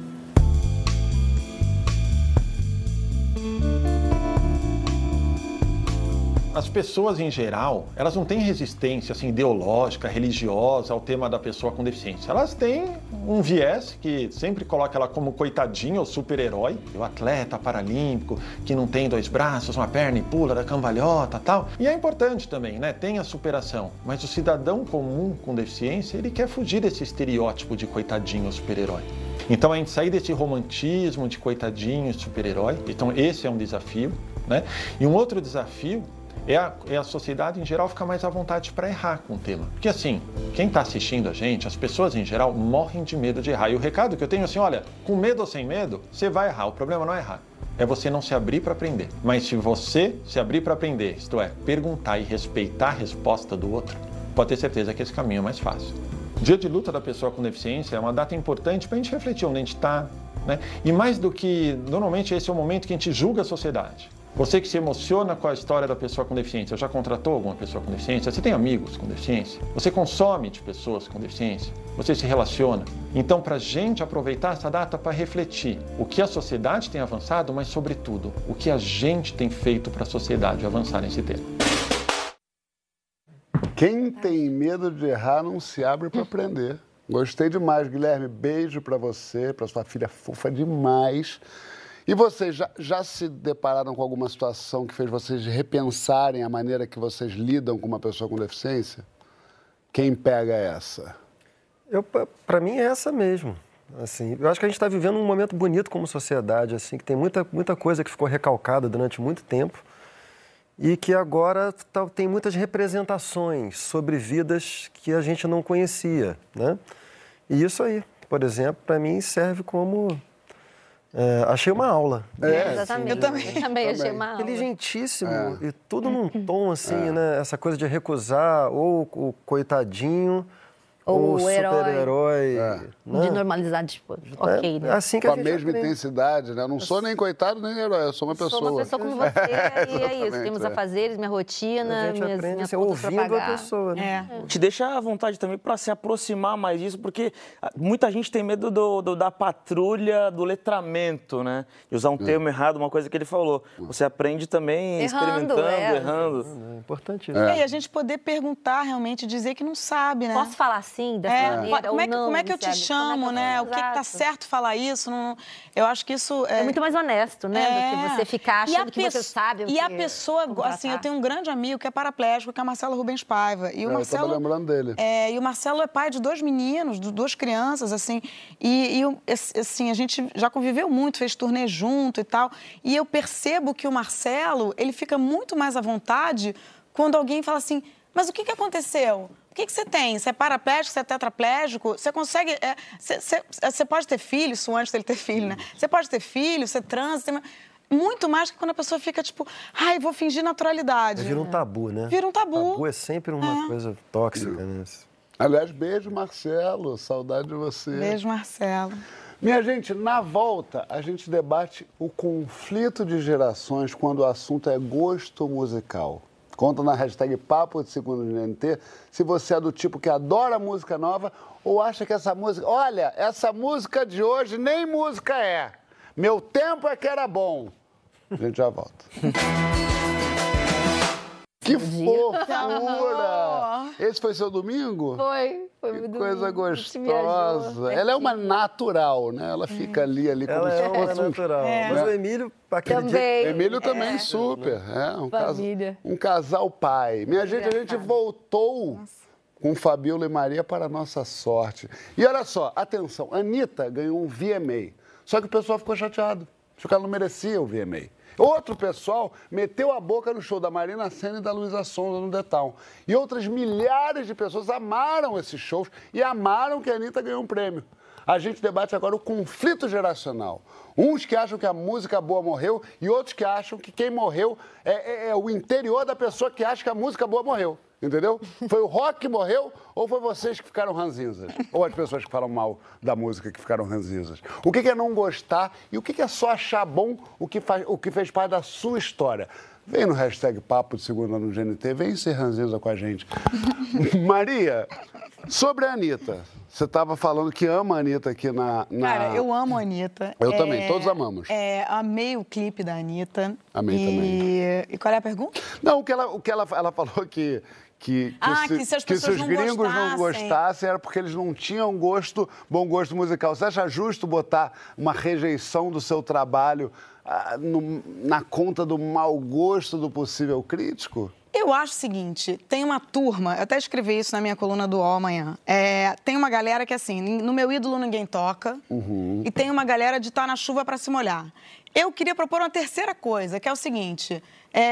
As pessoas, em geral, elas não têm resistência assim, ideológica, religiosa ao tema da pessoa com deficiência. Elas têm um viés que sempre coloca ela como coitadinha ou super-herói, o atleta paralímpico que não tem 2 braços, uma perna e pula da cambalhota e tal. E é importante também, né? Tem a superação. Mas o cidadão comum com deficiência, ele quer fugir desse estereótipo de coitadinho ou super-herói. Então, a gente sair desse romantismo de coitadinho e super-herói. Então, esse é um desafio, né? E um outro desafio é a sociedade, em geral, ficar mais à vontade para errar com o tema. Porque, assim, quem está assistindo a gente, as pessoas, em geral, morrem de medo de errar. E o recado que eu tenho, assim, olha, com medo ou sem medo, você vai errar. O problema não é errar. É você não se abrir para aprender. Mas se você se abrir para aprender, isto é, perguntar e respeitar a resposta do outro, pode ter certeza que esse caminho é mais fácil. O Dia de Luta da Pessoa com Deficiência é uma data importante para a gente refletir onde a gente está, né? E mais do que, normalmente, esse é o momento que a gente julga a sociedade. Você que se emociona com a história da pessoa com deficiência, já contratou alguma pessoa com deficiência? Você tem amigos com deficiência? Você consome de pessoas com deficiência? Você se relaciona? Então, para a gente aproveitar essa data para refletir o que a sociedade tem avançado, mas, sobretudo, o que a gente tem feito para a sociedade avançar nesse tema. Quem tem medo de errar não se abre para aprender. Gostei demais, Guilherme. Beijo para você, para sua filha fofa demais. E vocês já se depararam com alguma situação que fez vocês repensarem a maneira que vocês lidam com uma pessoa com deficiência? Quem pega essa? Para mim é essa mesmo. Assim, eu acho que a gente está vivendo um momento bonito como sociedade, assim, que tem muita coisa que ficou recalcada durante muito tempo e que agora tem muitas representações sobre vidas que a gente não conhecia, né? E isso aí, por exemplo, para mim serve como... achei uma aula. Exatamente. Eu também achei uma aula. Inteligentíssimo e tudo num tom assim, né? Essa coisa de recusar ou o coitadinho ou o super-herói. Né? De normalizar, tipo, ok, né? Assim que com a a gente mesma aprende. intensidade, né? Eu não sou nem coitado nem herói, eu sou uma pessoa. Sou uma pessoa como você e é isso. Temos afazeres, minha rotina, A gente aprende minhas assim, contas pra ouvindo a pagar. pessoa, né? Te deixa à vontade também para se aproximar mais disso, porque muita gente tem medo da patrulha do letramento, né? De usar um termo errado, uma coisa que ele falou. Você aprende também Errando, experimentando, é. errando. É importante isso. E a gente poder perguntar realmente, dizer que não sabe, né? Posso falar assim, dessa maneira, ou não? Como é que eu te sabe? chamo, Como é que eu- né? O que tá Exato. certo falar isso? Eu acho que isso É muito mais honesto, né? Do que você ficar E a achando que você sabe o que E a pessoa, contratar. assim, eu tenho um grande amigo que é paraplégico, que é o Marcelo Rubens Paiva. E o Eu Marcelo, estava lembrando dele. E o Marcelo é pai de 2 meninos, de 2 crianças, assim. Assim, a gente já conviveu muito, fez turnê junto e tal. E eu percebo que o Marcelo, ele fica muito mais à vontade quando alguém fala assim, mas o que aconteceu? O que você tem? Você é paraplégico, você é tetraplégico? Você consegue... Você pode ter filho, isso antes dele ter filho, né? Você pode ter filho, você transa... Muito mais que quando a pessoa fica tipo, ai, vou fingir naturalidade. Vira um tabu, né? Vira um tabu. Tabu é sempre uma coisa tóxica, né? Aliás, beijo, Marcelo. Saudade de você. Beijo, Marcelo. Minha gente, na volta, a gente debate o conflito de gerações quando o assunto é gosto musical. Conta na hashtag Papo de Segundo GNT se você é do tipo que adora música nova ou acha que essa música... Olha, essa música de hoje nem música é. Meu tempo é que era bom. A gente já volta. Que fofura! Esse foi seu domingo? Foi Que muito coisa gostosa. gostosa. Ela é uma natural, né? Ela fica ali como Ela se é uma fosse natural. Mas o Emílio, aquele dia... Também. Emílio também super. Família. Um casal pai. Minha gente, a gente voltou com Fabiola e Maria para a nossa sorte. E olha só, atenção, a Anitta ganhou um VMA. Só que o pessoal ficou chateado. Achou que ela não merecia o VMA. Outro pessoal meteu a boca no show da Marina Sena e da Luísa Sonza no The Town. E outras milhares de pessoas amaram esses shows e amaram que a Anitta ganhou um prêmio. A gente debate agora o conflito geracional. Uns que acham que a música boa morreu e outros que acham que quem morreu é o interior da pessoa que acha que a música boa morreu. Entendeu? Foi o rock que morreu ou foi vocês que ficaram ranzinzas? Ou as pessoas que falam mal da música que ficaram ranzinzas? O que é não gostar e o que é só achar bom o que fez parte da sua história? vem no hashtag Papo de Segunda no GNT, vem ser ranzinza com a gente. Maria, sobre a Anitta. Você estava falando que ama a Anitta aqui na... Cara, eu amo a Anitta. Eu também, todos amamos. Amei o clipe da Anitta. Amei também. E qual é a pergunta? Não, o que ela falou que se as pessoas os gringos não gostassem era porque eles não tinham bom gosto musical. Você acha justo botar uma rejeição do seu trabalho na conta do mau gosto do possível crítico? Eu acho o seguinte, tem uma turma, eu até escrevi isso na minha coluna do UOL amanhã, tem uma galera que, assim, no meu ídolo ninguém toca, e tem uma galera de estar na chuva para se molhar. Eu queria propor uma terceira coisa, que é o seguinte,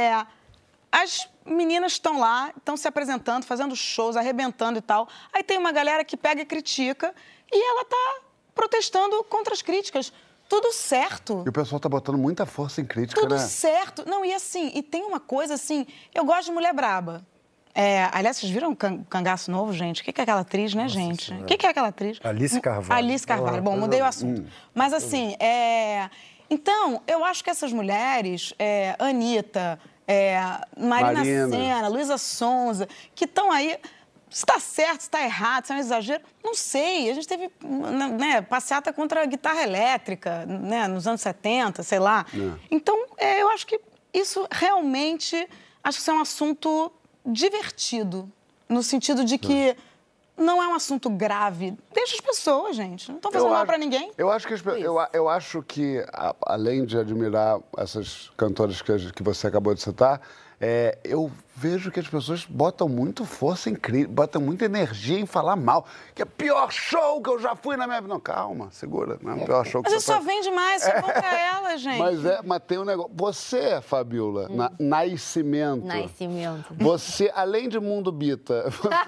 as meninas estão lá, estão se apresentando, fazendo shows, arrebentando e tal, aí tem uma galera que pega e critica, e ela tá protestando contra as críticas. Tudo certo. E o pessoal tá botando muita força em crítica, Tudo né? certo. Não, e assim, e tem uma coisa assim, eu gosto de mulher braba. Aliás, vocês viram o Cangaço Novo, gente? O que é aquela atriz, né, gente? O que é aquela atriz? Alice Carvalho. Alice Carvalho. Bom, mudei o assunto. Mas assim, então, eu acho que essas mulheres, Anitta, Marina Sena, Luísa Sonza, que estão aí... Se está certo, se está errado, se é um exagero, não sei. A gente teve passeata contra a guitarra elétrica, né, nos anos 70, sei lá. Então, eu acho que isso realmente, acho que isso é um assunto divertido, no sentido de que não é um assunto grave. Deixa as pessoas, gente. Não estão fazendo mal para ninguém. Eu acho que, além de admirar essas cantoras que você acabou de citar, eu vejo que as pessoas botam muito força em crítica, botam muita energia em falar mal. Que é o pior show que eu já fui na minha vida. Não, calma, segura. Não é o pior show que mas você só vende mais, só contra ela, gente. Mas tem um negócio. Você, Fabiola, Nascimento. Você, além de Mundo Bita,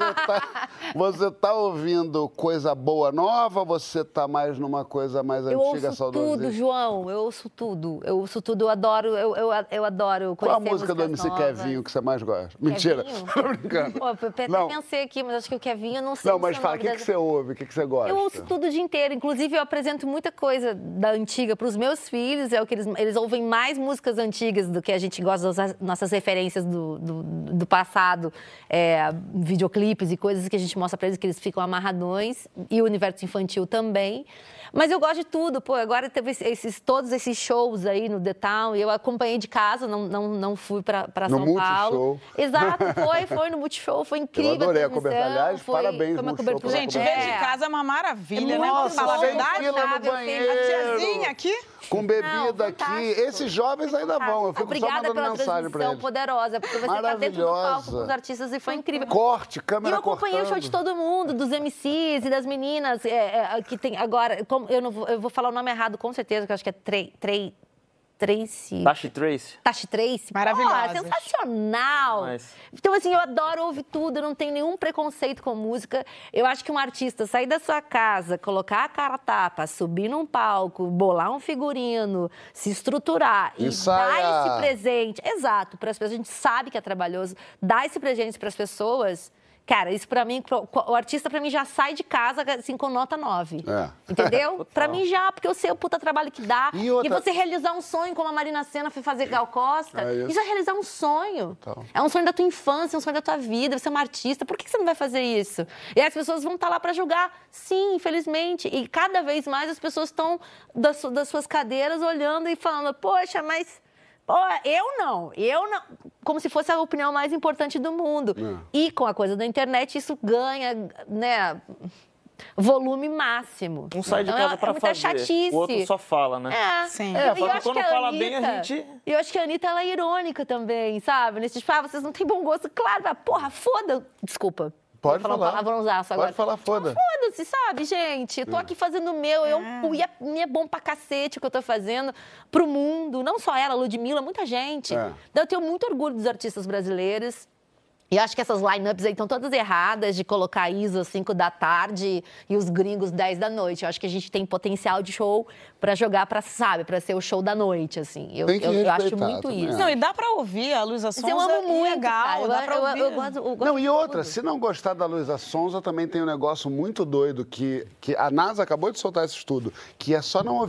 você tá ouvindo coisa boa nova? Você tá mais numa coisa mais antiga, saudosista? Eu ouço tudo, João. Eu ouço tudo. Eu adoro. Eu adoro. Qual a música do MC Kevinho que você mais gosta? Mentira, tô brincando. Pô, eu até pensei aqui, mas acho que o Kevinho eu não sei. Não, mas fala, o que você ouve? O que você gosta? Eu ouço tudo o dia inteiro. Inclusive, eu apresento muita coisa da antiga para os meus filhos. É o que eles ouvem mais músicas antigas do que a gente gosta das nossas referências do passado. Videoclipes e coisas que a gente mostra para eles, que eles ficam amarradões. E o universo infantil também. Mas eu gosto de tudo. Pô, agora teve todos esses shows aí no The Town. E eu acompanhei de casa, não fui para São Paulo. Multishow. Exato, foi no Multishow, foi incrível. Eu adorei a cobertura. Aliás, parabéns, foi uma Multishow. cobertura. Gente, ver de casa é uma maravilha, né? Nossa, Falar a sem verdade, fila no banheiro. a tiazinha aqui. Com bebida aqui. Esses jovens ainda vão. Eu fico Obrigada só mandando mensagem pra eles. Poderosa, porque você tá dentro do palco com os artistas e foi incrível. Corte, câmera cortando. E eu acompanhei o show de todo mundo, dos MCs e das meninas que tem agora. Eu vou falar o nome errado, com certeza, que eu acho que é Tracy. Tashi Tracy. Maravilhosa. Sensacional. Então, assim, eu adoro ouvir tudo, eu não tenho nenhum preconceito com música. Eu acho que um artista sair da sua casa, colocar a cara a tapa, subir num palco, bolar um figurino, se estruturar e dar esse presente. Exato, para as pessoas, a gente sabe que é trabalhoso, dar esse presente para as pessoas. Cara, isso pra mim, o artista pra mim já sai de casa assim com nota 9. Entendeu? Pra mim já, porque eu sei o puta trabalho que dá. E você realizar um sonho, como a Marina Sena foi fazer Gal Costa, isso é realizar um sonho. É um sonho da tua infância, um sonho da tua vida, você é uma artista, por que você não vai fazer isso? E as pessoas vão estar lá pra julgar. Sim, infelizmente. E cada vez mais as pessoas estão das suas cadeiras olhando e falando, poxa, mas... Eu não, como se fosse a opinião mais importante do mundo. E com a coisa da internet, isso ganha, né, volume máximo. Um sai de casa pra fazer, chatice. O outro só fala, né? Sim. Só que quando fala bem, a gente... Eu acho que a Anitta, ela é irônica também, sabe? Nesse tipo, vocês não têm bom gosto. Claro, porra, foda... Desculpa. Pode falar. Palavrãozaço agora. Pode falar, foda. Foda-se, sabe, gente? Eu tô aqui fazendo o meu. Me é bom pra cacete o que eu tô fazendo pro mundo. Não só ela, Ludmilla, muita gente. Então, eu tenho muito orgulho dos artistas brasileiros. E acho que essas lineups aí estão todas erradas de colocar ISO às 5 da tarde e os gringos 10 da noite. Eu acho que a gente tem potencial de show pra jogar, pra ser o show da noite, assim. Eu acho muito isso. Não, e dá pra ouvir a Luísa Sonza. Eu amo muito, legal, cara. dá pra ouvir. Eu gosto não, e outra, se não gostar da Luísa Sonza, também tem um negócio muito doido que a NASA acabou de soltar esse estudo, que é só não ouvir.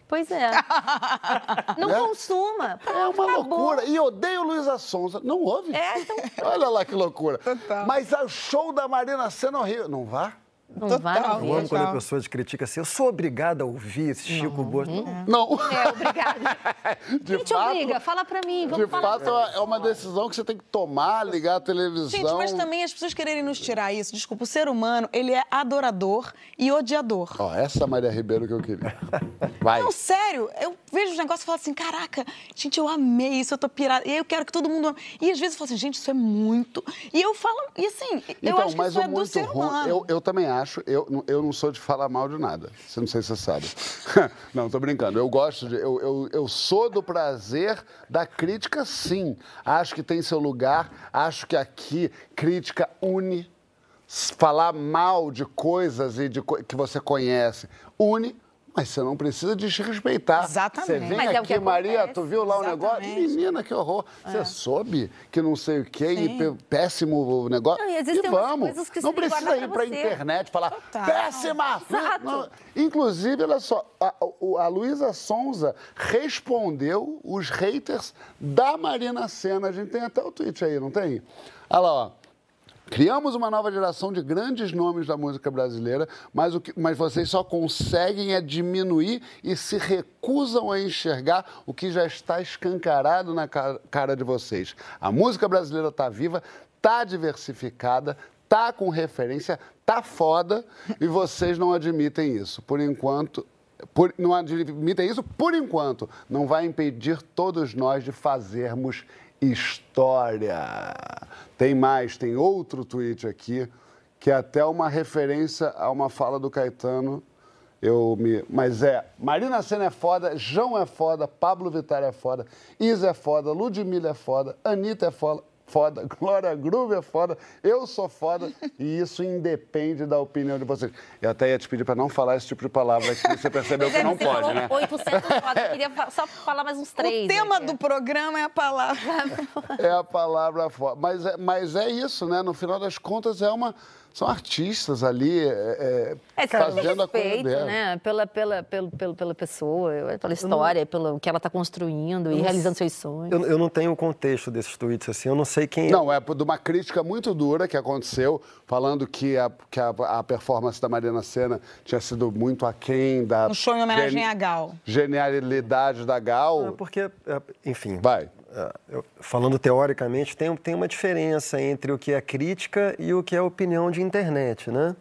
Pois é. Não consuma. É uma Tá loucura. bom. E odeio Luísa Sonza. Não ouve? Então... Olha lá que loucura. Total. Mas o show da Marina Sena horrível. Não vá? Não Total. vai Eu amo ver. quando a pessoa te critica assim, eu sou obrigada a ouvir esse Chico Buarque. Não. Obrigada. De Quem te obriga? Fala pra mim. De Vamos falar. fato, é uma decisão que você tem que tomar, ligar a televisão. Gente, mas também as pessoas quererem nos tirar isso. Desculpa, o ser humano, ele é adorador e odiador. Ó, essa Maria Ribeiro que eu queria. Vai. Não, sério, eu vejo os negócios e falo assim, caraca, gente, eu amei isso, eu tô pirada. E aí eu quero que todo mundo ame. E às vezes eu falo assim, gente, isso é muito. E eu falo, e assim, eu Então, acho que mas isso o é do muito ser ruim, humano. eu também acho, eu não sou de falar mal de nada. Você não sei se você sabe. Não, tô brincando. Eu gosto de. Eu sou do prazer da crítica, sim. Acho que tem seu lugar, acho que aqui crítica une. Falar mal de coisas que você conhece une. Mas você não precisa desrespeitar. Exatamente. Você vem Mas é o que aqui, Maria, acontece. tu viu lá o negócio? Exatamente. Menina, que horror. Você soube que não sei o quê, e péssimo o negócio. Não, e existem umas vamos. coisas que Não você tem que precisa guardar ir pra pra você. internet e falar, Total. péssima! Exato. Não. Inclusive, olha só, a Luísa Sonza respondeu os haters da Marina Sena. A gente tem até o tweet aí, não tem? Olha lá, ó. Criamos uma nova geração de grandes nomes da música brasileira, mas vocês só conseguem diminuir e se recusam a enxergar o que já está escancarado na cara de vocês. A música brasileira está viva, está diversificada, está com referência, está foda e vocês não admitem isso. Por enquanto... não admitem isso por enquanto. Não vai impedir todos nós de fazermos história. Tem mais, tem outro tweet aqui, que é até uma referência a uma fala do Caetano. Mas Marina Sena é foda, João é foda, Pablo Vittar é foda, Isa é foda, Ludmilla é foda, Anitta é foda, Glória Groove é foda, eu sou foda e isso independe da opinião de vocês. Eu até ia te pedir para não falar esse tipo de palavra aqui, você percebeu que não Você pode, falou né? 800 fotos, eu queria só falar mais uns 3. O tema aqui. do programa é a palavra. É a palavra foda. Mas é isso, né? No final das contas, são artistas ali fazendo a coisa respeito, dela. né? Pela pessoa, pela história, pelo que ela está construindo e realizando seus sonhos. Eu não tenho o contexto desses tweets, assim, eu não sei quem... Não, é de uma crítica muito dura que aconteceu, falando que a performance da Marina Sena tinha sido muito aquém da... Um show em homenagem a Gal. Genialidade da Gal. Porque, enfim... Vai. Falando teoricamente, tem uma diferença entre o que é crítica e o que é opinião de internet, né?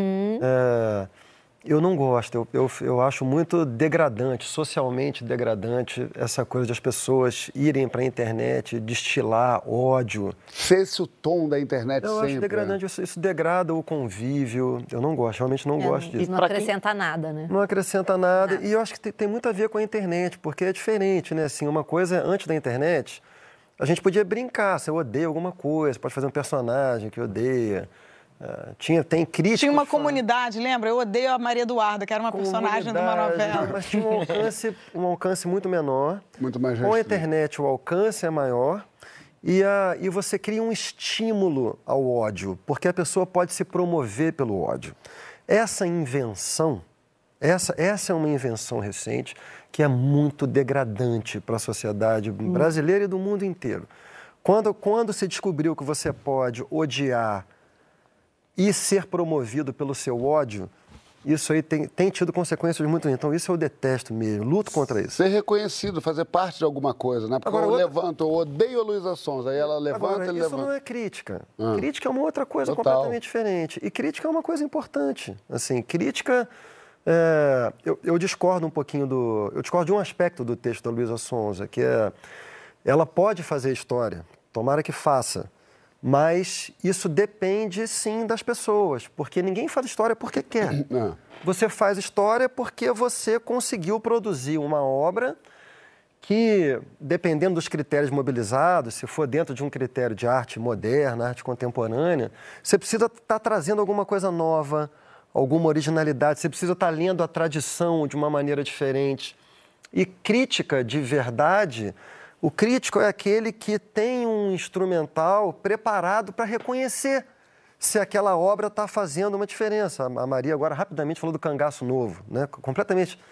Eu não gosto, eu acho muito degradante, socialmente degradante, essa coisa de as pessoas irem para a internet, destilar ódio. Se esse o tom da internet Eu sempre. acho degradante, isso degrada o convívio, eu não gosto, realmente não gosto disso. Não acrescenta nada, né? Não acrescenta nada, e eu acho que tem muito a ver com a internet, porque é diferente, né? Assim, uma coisa, antes da internet, a gente podia brincar, se eu odeio alguma coisa, pode fazer um personagem que odeia. Tem críticos... Tinha uma comunidade, lembra? Eu odeio a Maria Eduarda, que era uma personagem de uma novela. Mas tinha um alcance muito menor. Muito mais Com a restrito. internet, o alcance é maior. E você cria um estímulo ao ódio, porque a pessoa pode se promover pelo ódio. Essa invenção, essa é uma invenção recente que é muito degradante para a sociedade brasileira e do mundo inteiro. Quando se descobriu que você pode odiar e ser promovido pelo seu ódio, isso aí tem tido consequências muito... Então, isso eu detesto mesmo, luto contra isso. Ser reconhecido, fazer parte de alguma coisa, né? Porque eu odeio a Luísa Sonza, aí ela levanta, Agora, ele isso levanta. não é crítica. Crítica é uma outra coisa Total. completamente diferente. E crítica é uma coisa importante. Assim, crítica... eu discordo um pouquinho eu discordo de um aspecto do texto da Luísa Sonza, que é... Ela pode fazer história, tomara que faça. Mas isso depende, sim, das pessoas, porque ninguém faz história porque quer. Você faz história porque você conseguiu produzir uma obra que, dependendo dos critérios mobilizados, se for dentro de um critério de arte moderna, arte contemporânea, você precisa estar trazendo alguma coisa nova, alguma originalidade, você precisa estar lendo a tradição de uma maneira diferente. E crítica de verdade... O crítico é aquele que tem um instrumental preparado para reconhecer se aquela obra está fazendo uma diferença. A Maria agora rapidamente falou do Cangaço Novo, né? Completamente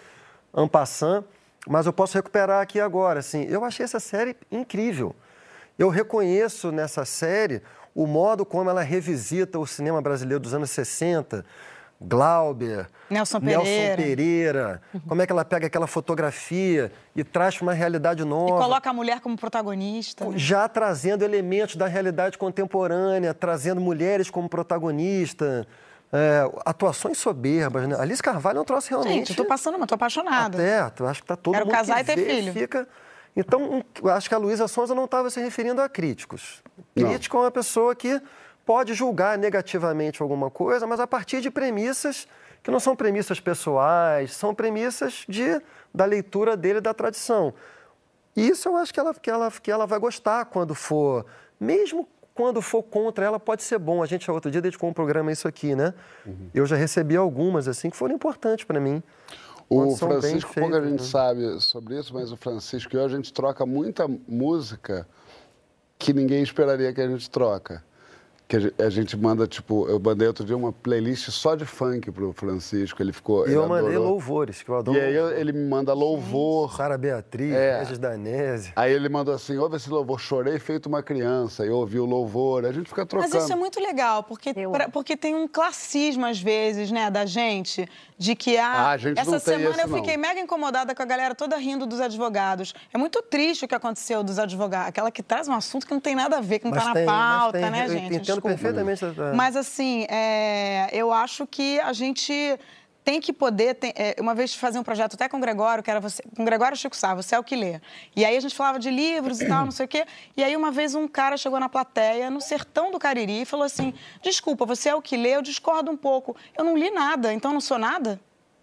en passant, mas eu posso recuperar aqui agora. Assim, eu achei essa série incrível. Eu reconheço nessa série o modo como ela revisita o cinema brasileiro dos anos 60, Glauber, Nelson Pereira, como é que ela pega aquela fotografia e traz para uma realidade nova. E coloca a mulher como protagonista. Né? Já trazendo elementos da realidade contemporânea, trazendo mulheres como protagonista, atuações soberbas, né? Alice Carvalho é um troço realmente... Gente, eu tô passando, mas tô apaixonada. Eu acho que tá todo Quero mundo casar que e ter vê, filho. Fica... Então, eu acho que a Luísa Sonza não estava se referindo a críticos. Crítico é uma pessoa que pode julgar negativamente alguma coisa, mas a partir de premissas que não são premissas pessoais, são premissas da leitura dele da tradição. E isso eu acho que ela vai gostar quando for, mesmo quando for contra ela, pode ser bom. A gente, outro dia, dedicou um programa a isso aqui, né? Eu já recebi algumas, assim, que foram importantes para mim. O Francisco, pouca gente sabe sobre isso, mas o Francisco e eu, a gente troca muita música que ninguém esperaria que a gente troca. Que a gente manda, tipo, eu mandei outro dia uma playlist só de funk pro Francisco, ele ficou... E eu mandei louvores, que eu adoro. E aí ele me manda louvor. Sara Beatriz, Regis Danese. Aí ele mandou assim, ouve esse louvor, chorei feito uma criança, eu ouvi o louvor, a gente fica trocando. Mas isso é muito legal, porque tem um classismo, às vezes, né, da gente, de que, a gente essa não tem semana esse, eu fiquei mega incomodada com a galera toda rindo dos advogados. É muito triste o que aconteceu dos advogados, aquela que traz um assunto que não tem nada a ver, que não está na pauta, né, gente? Eu entendo perfeitamente. Mas, assim, eu acho que a gente tem que poder... uma vez fazer um projeto até com o Gregório, que era você... Com o Gregório Chico Sá, você é o que lê. E aí a gente falava de livros e tal, não sei o quê. E aí uma vez um cara chegou na plateia, no sertão do Cariri, e falou assim, desculpa, você é o que lê, eu discordo um pouco. Eu não li nada, então não sou nada?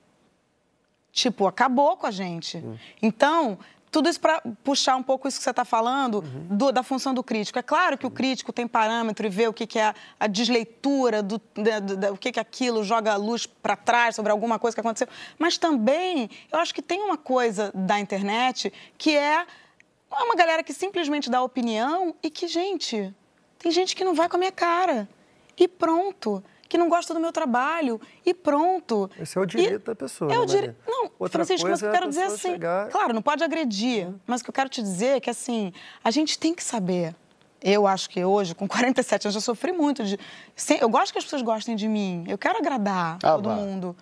Tipo, acabou com a gente. Então... Tudo isso para puxar um pouco isso que você está falando, da função do crítico. É claro que o crítico tem parâmetro e vê o que é a desleitura, o que aquilo joga a luz para trás sobre alguma coisa que aconteceu. Mas também, eu acho que tem uma coisa da internet que é uma galera que simplesmente dá opinião e que, gente, tem gente que não vai com a minha cara. E pronto. Que não gosta do meu trabalho, e pronto. Esse é o direito da pessoa. É o direito. Não, outra Francisco, mas coisa eu quero dizer assim. Claro, não pode agredir, mas o que eu quero te dizer é que, assim, a gente tem que saber. Eu acho que hoje, com 47 anos, já sofri muito de... Eu gosto que as pessoas gostem de mim, eu quero agradar todo mundo.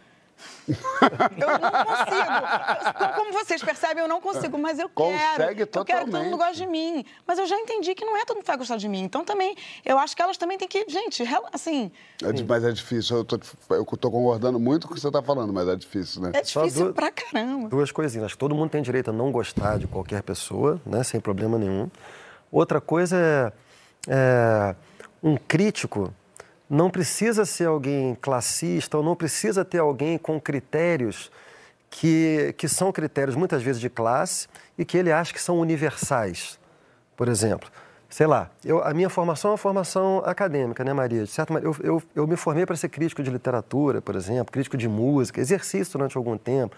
Eu não consigo. Como vocês percebem, eu não consigo, mas eu quero. Consegue totalmente. Eu quero que todo mundo goste de mim. Mas eu já entendi que não é todo mundo que vai gostar de mim. Então, também, eu acho que elas também têm que... Gente, assim... Mas é difícil. Eu tô concordando muito com o que você tá falando, mas é difícil, né? É difícil pra caramba. Duas coisinhas. Acho que todo mundo tem direito a não gostar de qualquer pessoa, né? Sem problema nenhum. Outra coisa é um crítico... Não precisa ser alguém classista ou não precisa ter alguém com critérios que são critérios, muitas vezes, de classe e que ele acha que são universais. Por exemplo, sei lá, a minha formação é uma formação acadêmica, né, Maria? De certo, eu me formei para ser crítico de literatura, por exemplo, crítico de música, exercício durante algum tempo.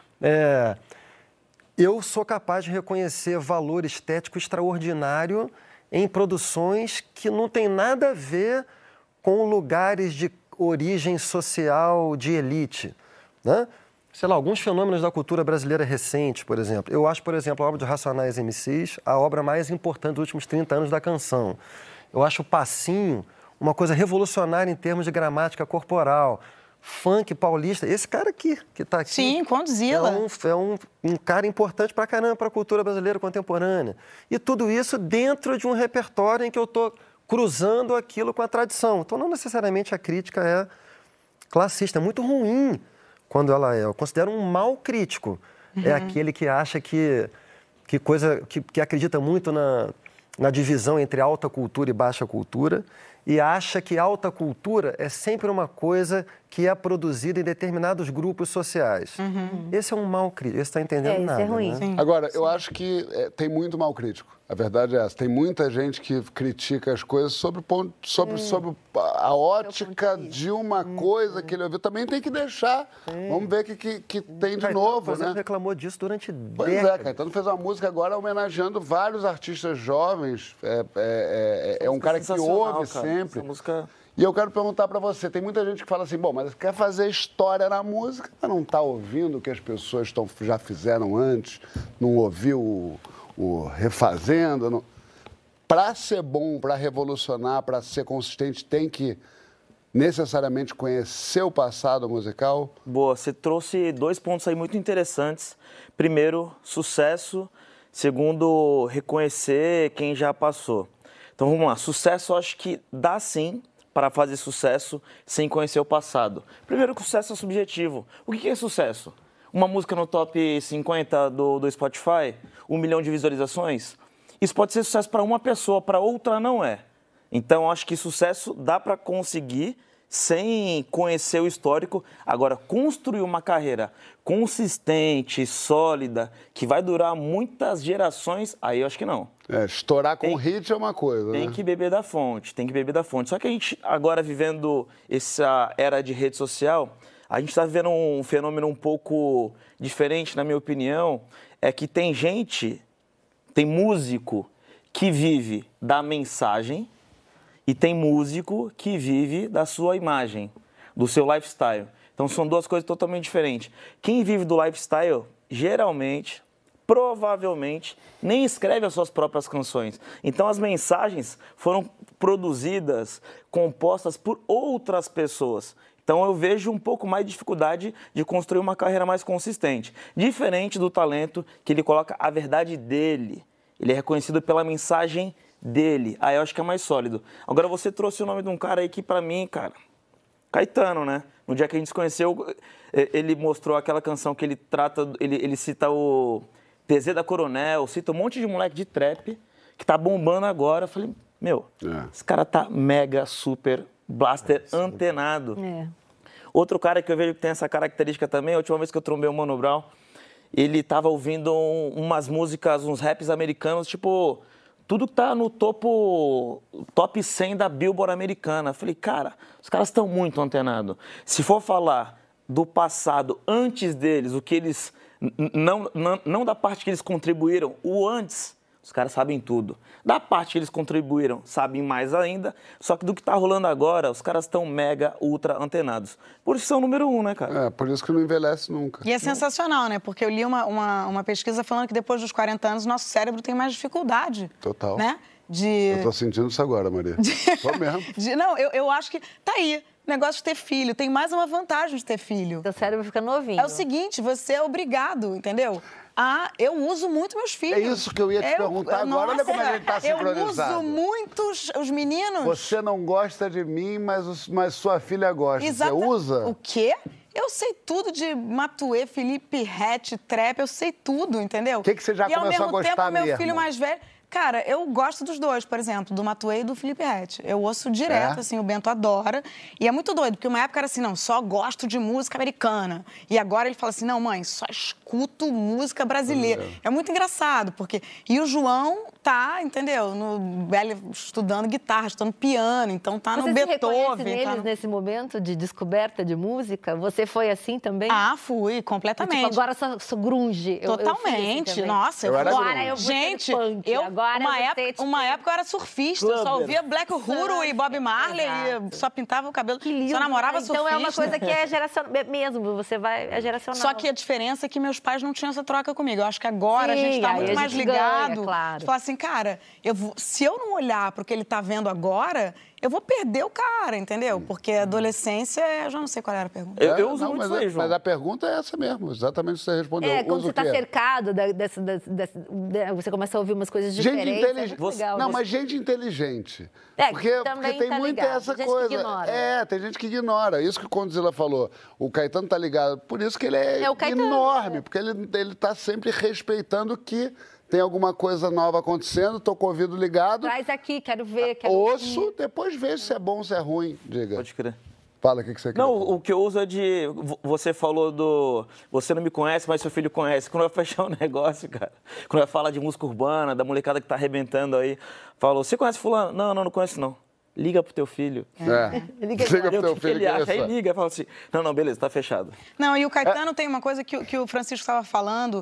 Eu sou capaz de reconhecer valor estético extraordinário em produções que não tem nada a ver com lugares de origem social de elite, né? Sei lá, alguns fenômenos da cultura brasileira recente, por exemplo. Eu acho, por exemplo, a obra de Racionais MCs a obra mais importante dos últimos 30 anos da canção. Eu acho o passinho uma coisa revolucionária em termos de gramática corporal. Funk paulista, esse cara aqui, que está aqui... Sim, Condzilla. É um cara importante pra caramba para a cultura brasileira contemporânea. E tudo isso dentro de um repertório em que eu estou cruzando aquilo com a tradição. Então, não necessariamente a crítica é classista. É muito ruim quando ela é. Eu considero um mau crítico. É aquele que acha que acredita muito na divisão entre alta cultura e baixa cultura e acha que alta cultura é sempre uma coisa que é produzida em determinados grupos sociais. Esse é um mau crítico. Esse está entendendo nada. Isso é ruim. Né? Agora, eu acho que tem muito mau crítico. A verdade é essa. Tem muita gente que critica as coisas sobre a ótica de uma coisa que ele ouviu. Também tem que deixar. Vamos ver o que tem de novo, Caetano, né? reclamou disso durante Pois décadas. Caetano fez uma música agora homenageando vários artistas jovens. É um cara que ouve sempre. Essa música... E eu quero perguntar para você, tem muita gente que fala assim, bom, mas quer fazer história na música, mas não está ouvindo o que as pessoas já fizeram antes, não ouviu o refazendo. Não... Para ser bom, para revolucionar, para ser consistente, tem que necessariamente conhecer o passado musical? Boa, você trouxe 2 pontos aí muito interessantes. Primeiro, sucesso. Segundo, reconhecer quem já passou. Então vamos lá, sucesso eu acho que dá sim para fazer sucesso sem conhecer o passado. Primeiro, que o sucesso é subjetivo. O que é sucesso? Uma música no top 50 do Spotify? 1 milhão de visualizações? Isso pode ser sucesso para uma pessoa, para outra não é. Então, acho que sucesso dá para conseguir sem conhecer o histórico. Agora, construir uma carreira consistente, sólida, que vai durar muitas gerações, aí eu acho que não. Estourar com hit é uma coisa, Tem né? que beber da fonte, tem que beber da fonte. Só que a gente, agora vivendo essa era de rede social, a gente está vivendo um fenômeno um pouco diferente, na minha opinião, é que tem músico que vive da mensagem e tem músico que vive da sua imagem, do seu lifestyle. Então, são 2 coisas totalmente diferentes. Quem vive do lifestyle, geralmente, provavelmente, nem escreve as suas próprias canções. Então, as mensagens foram produzidas, compostas por outras pessoas. Então, eu vejo um pouco mais de dificuldade de construir uma carreira mais consistente. Diferente do talento, que ele coloca a verdade dele. Ele é reconhecido pela mensagem dele. Aí eu acho que é mais sólido. Agora, você trouxe o nome de um cara aí que, pra mim, cara, Caetano, né? No dia que a gente se conheceu, ele mostrou aquela canção que ele trata, ele cita o TZ da Coronel, cita um monte de moleque de trap que tá bombando agora. Eu falei, esse cara tá mega, super, blaster, antenado. Outro cara que eu vejo que tem essa característica também, a última vez que eu trombei o Mano Brown, ele tava ouvindo umas músicas, uns raps americanos, tipo, tudo que tá no top 100 da Billboard americana. Eu falei, cara, os caras estão muito antenados. Se for falar do passado antes deles, o que eles, não da parte que eles contribuíram, o antes, os caras sabem tudo. Da parte que eles contribuíram, sabem mais ainda. Só que do que tá rolando agora, os caras estão mega, ultra antenados. Por isso são o número 1, né, cara? Por isso que não envelhece nunca. E é sensacional, né? Porque eu li uma pesquisa falando que depois dos 40 anos, nosso cérebro tem mais dificuldade. Total. Né? Eu tô sentindo isso agora, Maria. Tô mesmo. Não, eu acho que tá aí. Negócio de ter filho. Tem mais uma vantagem de ter filho. Seu cérebro fica novinho. É o seguinte, você é obrigado, entendeu? Eu uso muito meus filhos. É isso que eu ia te perguntar agora. Olha como a gente tá sincronizado. Eu uso muito os meninos. Você não gosta de mim, mas sua filha gosta. Exato. Você usa? O quê? Eu sei tudo de Matuê, Felipe Ret, Trap, eu sei tudo, entendeu? O que você já começou a gostar mesmo? E ao mesmo tempo, meu filho mais velho... Cara, eu gosto dos dois, por exemplo, do Matuê e do Felipe Ret. Eu ouço direto, assim, o Bento adora. E é muito doido, porque uma época era assim, não, só gosto de música americana. E agora ele fala assim, não, mãe, só escuto música brasileira. É muito engraçado, porque... E o João tá, entendeu, estudando guitarra, estudando piano, então tá no Beethoven. Você se reconhece neles nesse momento de descoberta de música? Você foi assim também? Fui, completamente. Tipo, agora sou grunge. Totalmente. Assim nossa, agora eu vou gente, punk. Uma época eu era surfista, eu só ouvia Black Uhuru e Bob Marley, e só pintava o cabelo, que lindo, só namorava surfista. Então é uma coisa que é geracional, mesmo, é geracional. Só que a diferença é que meus pais não tinham essa troca comigo. Eu acho que agora a gente tá muito mais ligado. Claro. De falar assim, cara, se eu não olhar pro que ele tá vendo agora, eu vou perder o cara, entendeu? Porque a adolescência, eu já não sei qual era a pergunta. Eu uso muito isso aí, João. Mas a pergunta é essa mesmo, exatamente o que você respondeu. Quando você tá cercado, você começa a ouvir umas coisas diferentes. Gente inteligente. Legal, não, mas gente inteligente. Porque tem tá muito ligado. essa Tem coisa. Gente que ignora. Tem gente que ignora. Isso que o Condzilla falou. O Caetano tá ligado. Por isso que ele é enorme. Porque ele tá sempre respeitando que tem alguma coisa nova acontecendo, tô com o ouvido ligado. Traz aqui, quero ver. Ouço, depois vejo se é bom ou se é ruim. Diga. Pode crer. Fala, o que você quer? Não, o que eu uso é de... Você falou do... Você não me conhece, mas seu filho conhece. Quando vai fechar um negócio, cara, quando vai falar de música urbana, da molecada que tá arrebentando aí, falou, você conhece fulano? Não conheço não. liga pro teu filho. Liga pro teu filho. Ele acha, aí liga e fala assim, não, beleza, tá fechado. Não, e o Caetano tem uma coisa que o Francisco estava falando,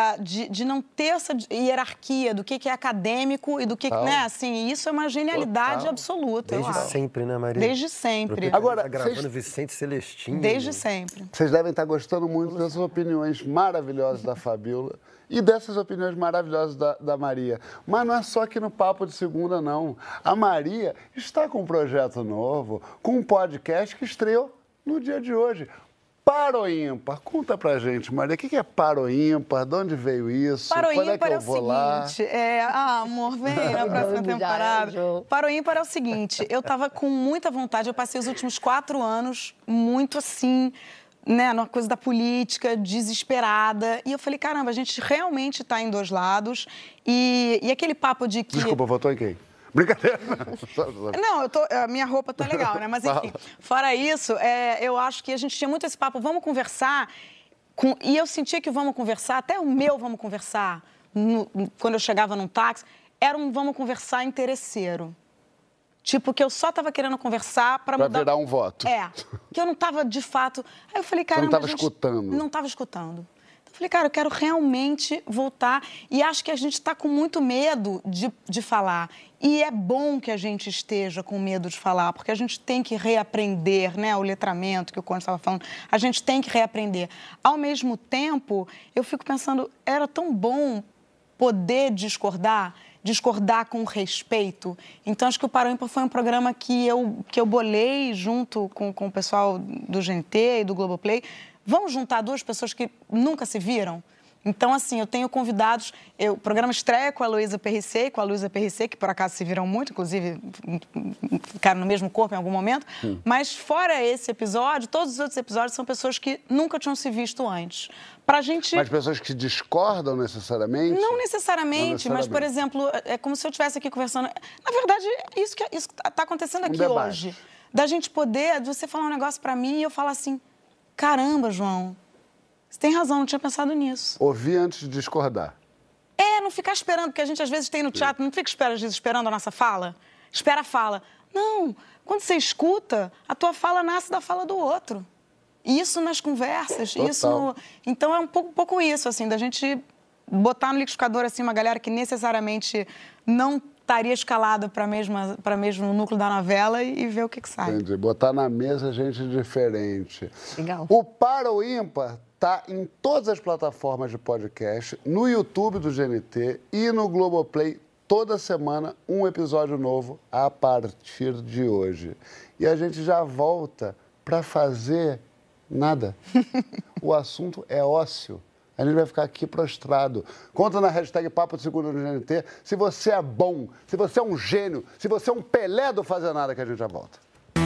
de não ter essa hierarquia do que é acadêmico e do que, né, assim, isso é uma genialidade absoluta. Desde sempre, né, Maria? Desde sempre. Agora, tá gravando Vicente Celestino. Desde sempre. Vocês devem estar gostando muito dessas opiniões maravilhosas da Fabíola e dessas opiniões maravilhosas da Maria. Mas não é só aqui no Papo de Segunda, não. A Maria está com um projeto novo, com um podcast que estreou no dia de hoje. Par ou ímpar? Conta pra gente, Maria, o que é par ou ímpar? De onde veio isso? Par ou Quando ímpar é que é eu o vou lá? seguinte, amor, vem na próxima temporada. Par ou ímpar é o seguinte, eu tava com muita vontade, eu passei os últimos 4 anos muito assim, né, numa coisa da política, desesperada, e eu falei, caramba, a gente realmente tá em 2 lados, e aquele papo de que... Desculpa, votou em quem? Brincadeira. Não, a minha roupa tá legal, né? Mas enfim, fora isso, eu acho que a gente tinha muito esse papo, vamos conversar, e eu sentia que o vamos conversar, até o meu vamos conversar, quando eu chegava num táxi, era um vamos conversar interesseiro. Tipo, que eu só tava querendo conversar para mudar... Pra virar um voto. Que eu não tava, de fato... Aí eu falei, caramba... Você não tava escutando. Não tava escutando. Eu falei, cara, eu quero realmente voltar. E acho que a gente está com muito medo de falar. E é bom que a gente esteja com medo de falar, porque a gente tem que reaprender, né? O letramento que o Conde estava falando. A gente tem que reaprender. Ao mesmo tempo, eu fico pensando, era tão bom poder discordar com respeito. Então, acho que o Par ou Ímpar foi um programa que eu bolei junto com o pessoal do GNT e do Globoplay. Vamos juntar 2 pessoas que nunca se viram? Então, assim, eu tenho convidados... O programa estreia com a Luísa Perricet e com a Luísa Perricet, que por acaso se viram muito, inclusive ficaram no mesmo corpo em algum momento. Mas fora esse episódio, todos os outros episódios são pessoas que nunca tinham se visto antes. Pra gente... Mas pessoas que discordam necessariamente? Não necessariamente, mas, por exemplo, é como se eu estivesse aqui conversando... Na verdade, isso que está acontecendo aqui hoje. Da gente poder, de você falar um negócio pra mim e eu falar assim... Caramba, João, você tem razão, não tinha pensado nisso. Ouvir antes de discordar. Não ficar esperando, porque a gente às vezes tem no teatro, não fica esperando a nossa fala. Espera a fala. Não, quando você escuta, a tua fala nasce da fala do outro. Isso nas conversas, isso... Então é um pouco isso, assim, da gente botar no liquidificador, assim, uma galera que necessariamente não estaria escalada para mesmo núcleo da novela e ver o que sai. Entendi. Botar na mesa gente diferente. Legal. O Par ou Ímpar tá em todas as plataformas de podcast, no YouTube do GNT e no Globoplay. Toda semana, um episódio novo a partir de hoje. E a gente já volta para fazer nada. O assunto é ócio. A gente vai ficar aqui prostrado. Conta na hashtag Papo de Segunda no GNT se você é bom, se você é um gênio, se você é um Pelé do Fazer Nada, que a gente já volta.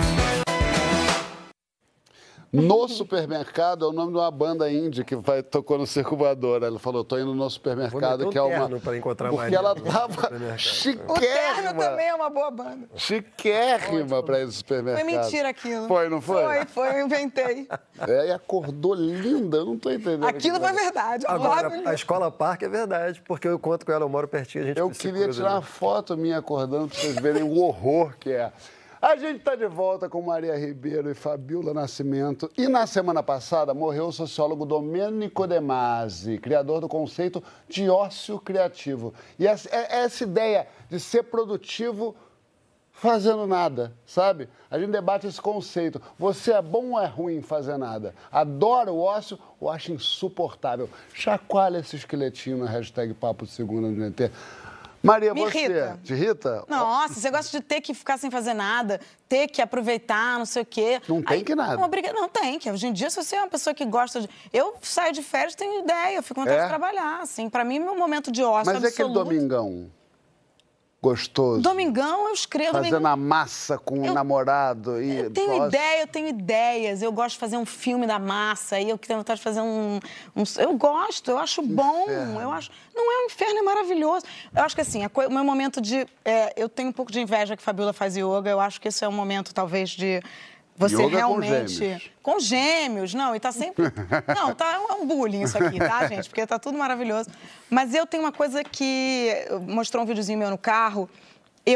No Supermercado é o nome de uma banda indie que tocou no Circo Voador. Ela falou, tô indo no supermercado, que é uma... Para encontrar porque ela tava chiquérrima. O Terno também é uma boa banda. Chiquérrima para ir no supermercado. Foi mentira aquilo. Foi, não foi? Foi, eu inventei. E acordou linda, eu não tô entendendo. Aquilo foi verdade. Agora, a Escola Parque é verdade, porque eu conto com ela, eu moro pertinho, a gente Eu queria tirar uma foto minha acordando para vocês verem o horror que é. A gente está de volta com Maria Ribeiro e Fabíola Nascimento. E na semana passada morreu o sociólogo Domenico De Masi, criador do conceito de ócio criativo. E essa ideia de ser produtivo fazendo nada, sabe? A gente debate esse conceito. Você é bom ou é ruim em fazer nada? Adora o ócio ou acha insuportável? Chacoalha esse esqueletinho na hashtag Papo de Segunda no GNT. Maria, Me irrita. Te irrita? Nossa, você gosta de ter que ficar sem fazer nada, ter que aproveitar, não sei o quê. Não tem que nada. Não tem que. Hoje em dia, se você é uma pessoa que gosta de... Eu saio de férias, tenho ideia, eu fico com vontade de trabalhar, assim. Pra mim, meu momento de ócio Mas é aquele domingão gostoso? Domingão, eu escrevo. Fazendo a massa com o namorado e... Eu tenho ideias. Eu gosto de fazer um filme da massa, e eu tenho vontade de fazer eu gosto, eu acho bom. Eu acho... Não é um inferno, é maravilhoso. Eu acho que, assim, o meu momento de... eu tenho um pouco de inveja que a Fabíola faz yoga. Eu acho que esse é um momento, talvez, de... Você yoga realmente... Com gêmeos, não, e tá sempre... Não, é um bullying isso aqui, tá, gente? Porque tá tudo maravilhoso. Mas eu tenho uma coisa que... Mostrou um videozinho meu no carro. Eu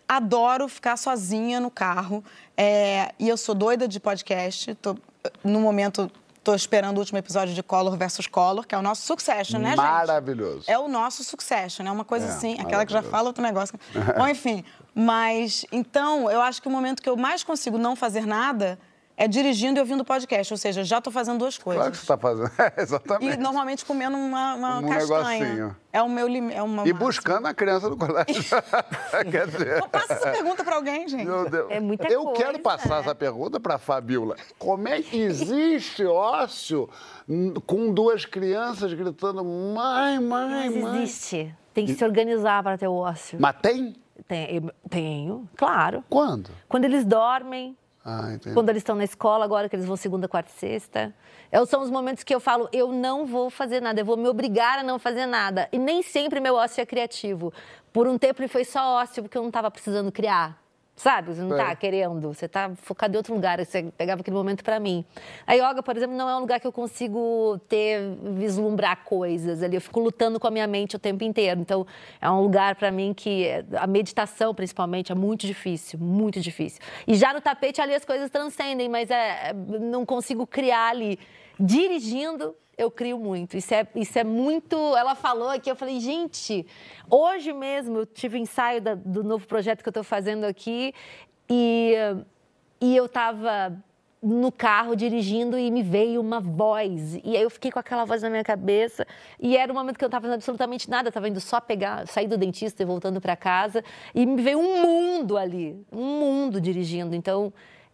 adoro ficar sozinha no carro. E eu sou doida de podcast. No momento, tô esperando o último episódio de Collor vs. Collor, que é o nosso Succession, né, gente? Maravilhoso. É o nosso Succession, né? Uma coisa assim, aquela que já fala outro negócio. Bom, enfim. Mas, então, eu acho que o momento que eu mais consigo não fazer nada é dirigindo e ouvindo podcast. Ou seja, já tô fazendo duas coisas. Claro que você tá fazendo. Exatamente. E normalmente comendo uma castanha. Negocinho. É o meu limite. E buscando a criança no colégio. Quer dizer... Não passa essa pergunta pra alguém, gente. Meu Deus. É muita Eu coisa, quero passar essa pergunta pra Fabiola. Como é que existe ócio com duas crianças gritando mãe, mãe, Mas mãe? existe. Tem que se organizar para ter o ócio. Mas tem? Tenho, claro. Quando? Quando eles dormem, Ah, entendi. quando eles estão na escola, agora que eles vão segunda, quarta e sexta. São os momentos que eu falo, eu não vou fazer nada, eu vou me obrigar a não fazer nada. E nem sempre meu ócio é criativo. Por um tempo ele foi só ócio, porque eu não estava precisando criar. Sabe? Você não está querendo, você está focado em outro lugar, você pegava aquele momento para mim. A yoga, por exemplo, não é um lugar que eu consigo vislumbrar coisas ali, eu fico lutando com a minha mente o tempo inteiro. Então, é um lugar para mim que a meditação, principalmente, é muito difícil, muito difícil. E já no tapete ali as coisas transcendem, mas não consigo criar ali. Dirigindo, eu crio muito. Isso é muito... Ela falou aqui, eu falei, gente, hoje mesmo eu tive ensaio do novo projeto que eu estou fazendo aqui e eu estava no carro dirigindo e me veio uma voz. E aí eu fiquei com aquela voz na minha cabeça e era um momento que eu não estava fazendo absolutamente nada, estava indo só sair do dentista e voltando para casa e me veio um mundo ali, um mundo dirigindo. Então,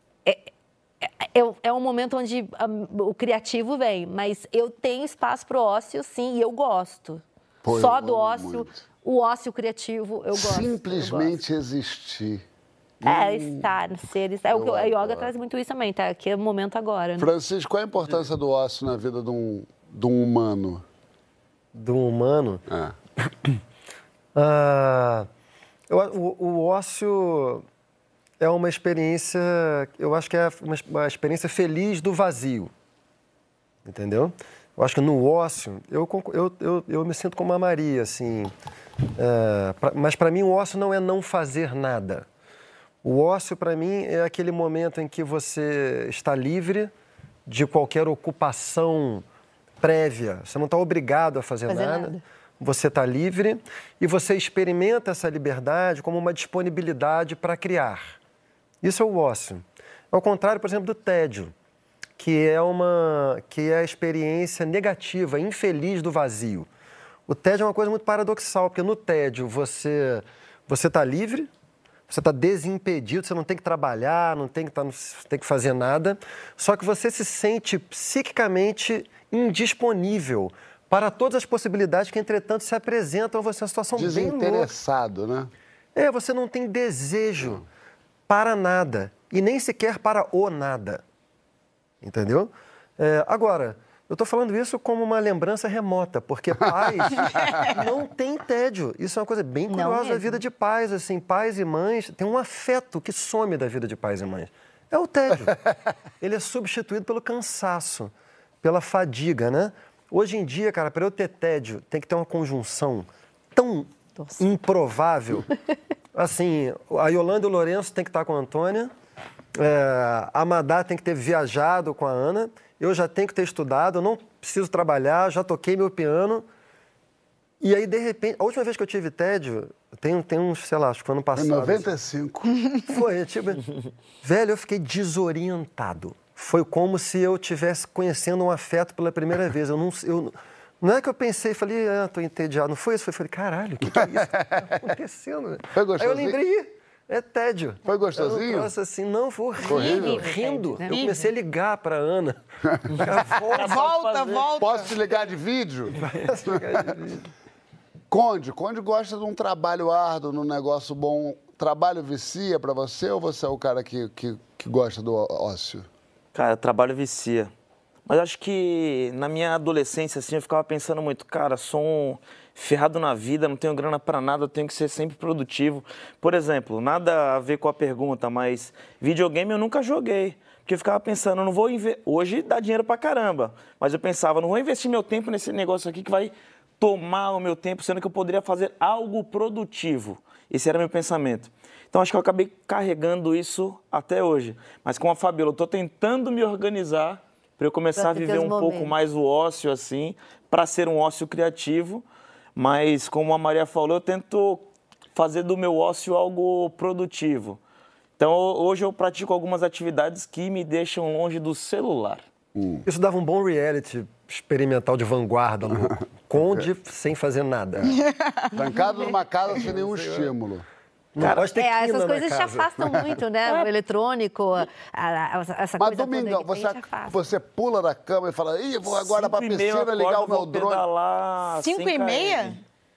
é um momento onde o criativo vem, mas eu tenho espaço para o ócio, sim, e eu gosto. Pô, Só eu do amo ócio, muito. o ócio criativo, eu gosto. Simplesmente existir. Estar, ser. A yoga traz muito isso também, tá? Que é o momento agora, né? Francisco, qual a importância do ócio na vida de um humano? Do humano? O ócio é uma experiência, eu acho que é uma experiência feliz do vazio, entendeu? Eu acho que no ócio, eu me sinto como a Maria, assim, mas para mim o ócio não é não fazer nada. O ócio para mim é aquele momento em que você está livre de qualquer ocupação prévia, você não está obrigado a fazer nada. Você está livre e você experimenta essa liberdade como uma disponibilidade para criar. Isso é o ócio. Ao contrário, por exemplo, do tédio, que é a experiência negativa, infeliz do vazio. O tédio é uma coisa muito paradoxal, porque no tédio você está livre, você está desimpedido, você não tem que trabalhar, não tem que fazer nada, só que você se sente psiquicamente indisponível para todas as possibilidades que, entretanto, se apresentam a você. Uma situação bem louca. Desinteressado, né? Você não tem desejo para nada e nem sequer para o nada. Entendeu? Agora, eu estou falando isso como uma lembrança remota, porque pais não têm tédio. Isso é uma coisa bem curiosa da vida de pais. Assim, pais e mães têm um afeto que some da vida de pais e mães. É o tédio. Ele é substituído pelo cansaço, pela fadiga, né? Hoje em dia, cara, para eu ter tédio, tem que ter uma conjunção tão improvável. Assim, a Yolanda e o Lourenço tem que estar com a Antônia, a Madá tem que ter viajado com a Ana, eu já tenho que ter estudado, eu não preciso trabalhar, já toquei meu piano. E aí, de repente, a última vez que eu tive tédio, tem uns, sei lá, acho que foi ano passado. Em 95. Foi, tipo... Velho, eu fiquei desorientado. Foi como se eu estivesse conhecendo um afeto pela primeira vez. Não é que eu pensei e falei, tô entediado. Não foi isso. Eu falei, caralho, o que é isso que tá acontecendo? Foi gostosinho? Aí eu lembrei, é tédio. Foi gostosinho? Nossa, assim, não, foi Horrível. rindo. Eu comecei a ligar pra Ana. Volta. Posso te ligar de vídeo? Conde gosta de um trabalho árduo, num negócio bom. Trabalho vicia pra você ou você é o cara que gosta do ócio? Cara, trabalho vicia. Mas acho que na minha adolescência, assim, eu ficava pensando muito, cara, sou um ferrado na vida, não tenho grana pra nada, eu tenho que ser sempre produtivo. Por exemplo, nada a ver com a pergunta, mas videogame eu nunca joguei. Porque eu ficava pensando, eu não vou investir... Hoje dá dinheiro pra caramba, mas eu pensava, não vou investir meu tempo nesse negócio aqui que vai tomar o meu tempo, sendo que eu poderia fazer algo produtivo. Esse era meu pensamento. Então, acho que eu acabei carregando isso até hoje. Mas com a Fabiola, eu estou tentando me organizar para eu começar a viver um pouco mais o ócio, assim, para ser um ócio criativo. Mas, como a Maria falou, eu tento fazer do meu ócio algo produtivo. Então, hoje eu pratico algumas atividades que me deixam longe do celular. Isso dava um bom reality experimental de vanguarda, no Conde sem fazer nada. Trancado numa casa sem nenhum estímulo. Não pode ter quina essas na coisas te casa. afastam muito, né? O eletrônico, essa Mas, coisa Domingão, toda que tem, te afasta. você pula da cama e fala, ih, vou agora pra 5h30 piscina ligar o meu vou drone. pedalar 5h30?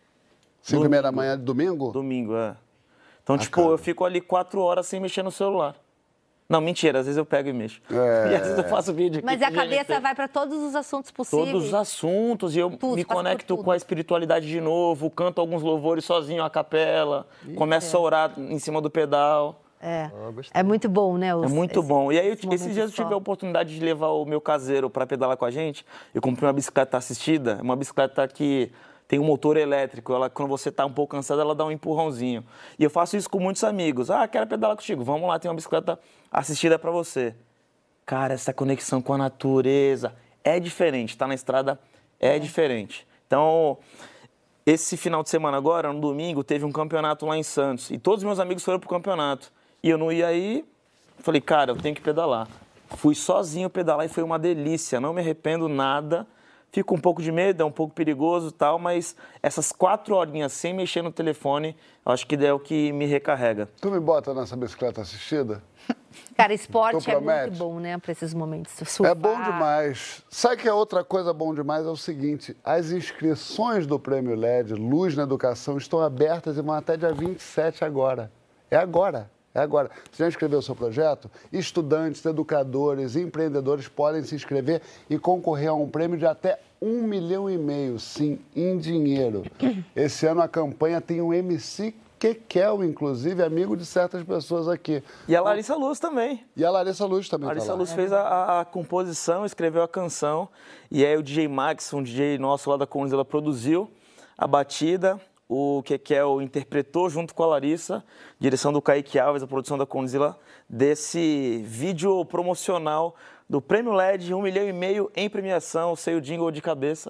5h30 da manhã de domingo? Domingo, é. Então, tipo, eu fico ali 4 horas sem mexer no celular. Não, mentira, às vezes eu pego e mexo. E às vezes eu faço vídeo aqui. Mas a pro cabeça GNT. vai para todos os assuntos possíveis. Todos os assuntos, e eu me conecto com a espiritualidade de novo, canto alguns louvores sozinho à capela, começo a orar em cima do pedal. É muito bom, né? É muito bom. E aí, esses dias eu tive a oportunidade de levar o meu caseiro para pedalar com a gente. Eu comprei uma bicicleta assistida, uma bicicleta que tem um motor elétrico. Ela, quando você está um pouco cansado, ela dá um empurrãozinho. E eu faço isso com muitos amigos. Ah, quero pedalar contigo. Vamos lá, tem uma bicicleta assistida para você. Cara, essa conexão com a natureza é diferente. Estar na estrada é diferente. Então, esse final de semana agora, no domingo, teve um campeonato lá em Santos. E todos os meus amigos foram pro campeonato. E eu não ia aí. Falei, cara, eu tenho que pedalar. Fui sozinho pedalar e foi uma delícia. Não me arrependo nada. Fico um pouco de medo, é um pouco perigoso e tal, mas essas 4 horinhas sem mexer no telefone, eu acho que é o que me recarrega. Tu me bota nessa bicicleta assistida? Cara, esporte é promete? muito bom, né? Para esses momentos. Surfar. É bom demais. Sabe que a outra coisa bom demais é o seguinte, as inscrições do Prêmio LED Luz na Educação estão abertas e vão até dia 27 agora. É agora. É agora. Você já inscreveu o seu projeto? Estudantes, educadores, empreendedores podem se inscrever e concorrer a um prêmio de até 1,5 milhão, sim, em dinheiro. Esse ano a campanha tem um MC Kekel, inclusive, amigo de certas pessoas aqui. E a Larissa Luz também. E a Larissa Luz também A Larissa tá lá. Luz fez a composição, escreveu a canção. E aí o DJ Max, um DJ nosso lá da Conzilla, produziu a batida. O Kekel interpretou junto com a Larissa, direção do Kaique Alves, a produção da Conzilla, desse vídeo promocional do Prêmio LED, 1,5 milhão em premiação, sei o jingle de cabeça.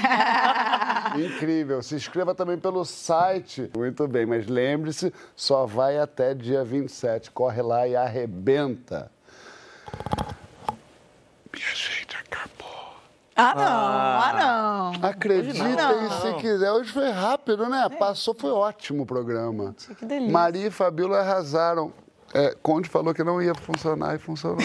Incrível. Se inscreva também pelo site. Muito bem, mas lembre-se, só vai até dia 27. Corre lá e arrebenta. Minha gente, acabou. Não. Acreditem se quiser. Hoje foi rápido, né? Passou, foi ótimo o programa. Que delícia. Maria e Fabíola arrasaram. Conde falou que não ia funcionar e funcionou.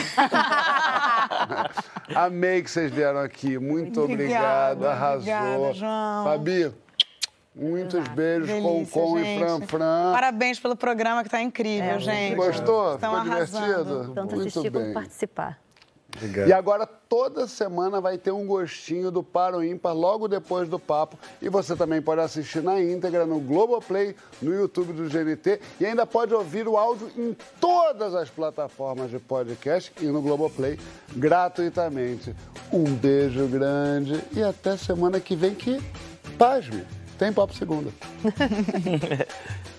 Amei que vocês vieram aqui. Muito obrigado. Arrasou. Obrigada, João. Fabi, muitos beijos, Delícia, com e gente. Fran. Parabéns pelo programa que tá incrível, gente. Gostou? Estão Ficou arrasando. divertido? Tanto Muito assistir como bem. participar. Obrigado. E agora, toda semana vai ter um gostinho do Par ou Ímpar logo depois do papo. E você também pode assistir na íntegra no Globoplay, no YouTube do GNT. E ainda pode ouvir o áudio em todas as plataformas de podcast e no Globoplay gratuitamente. Um beijo grande e até semana que vem que, pasme, tem Papo Segunda.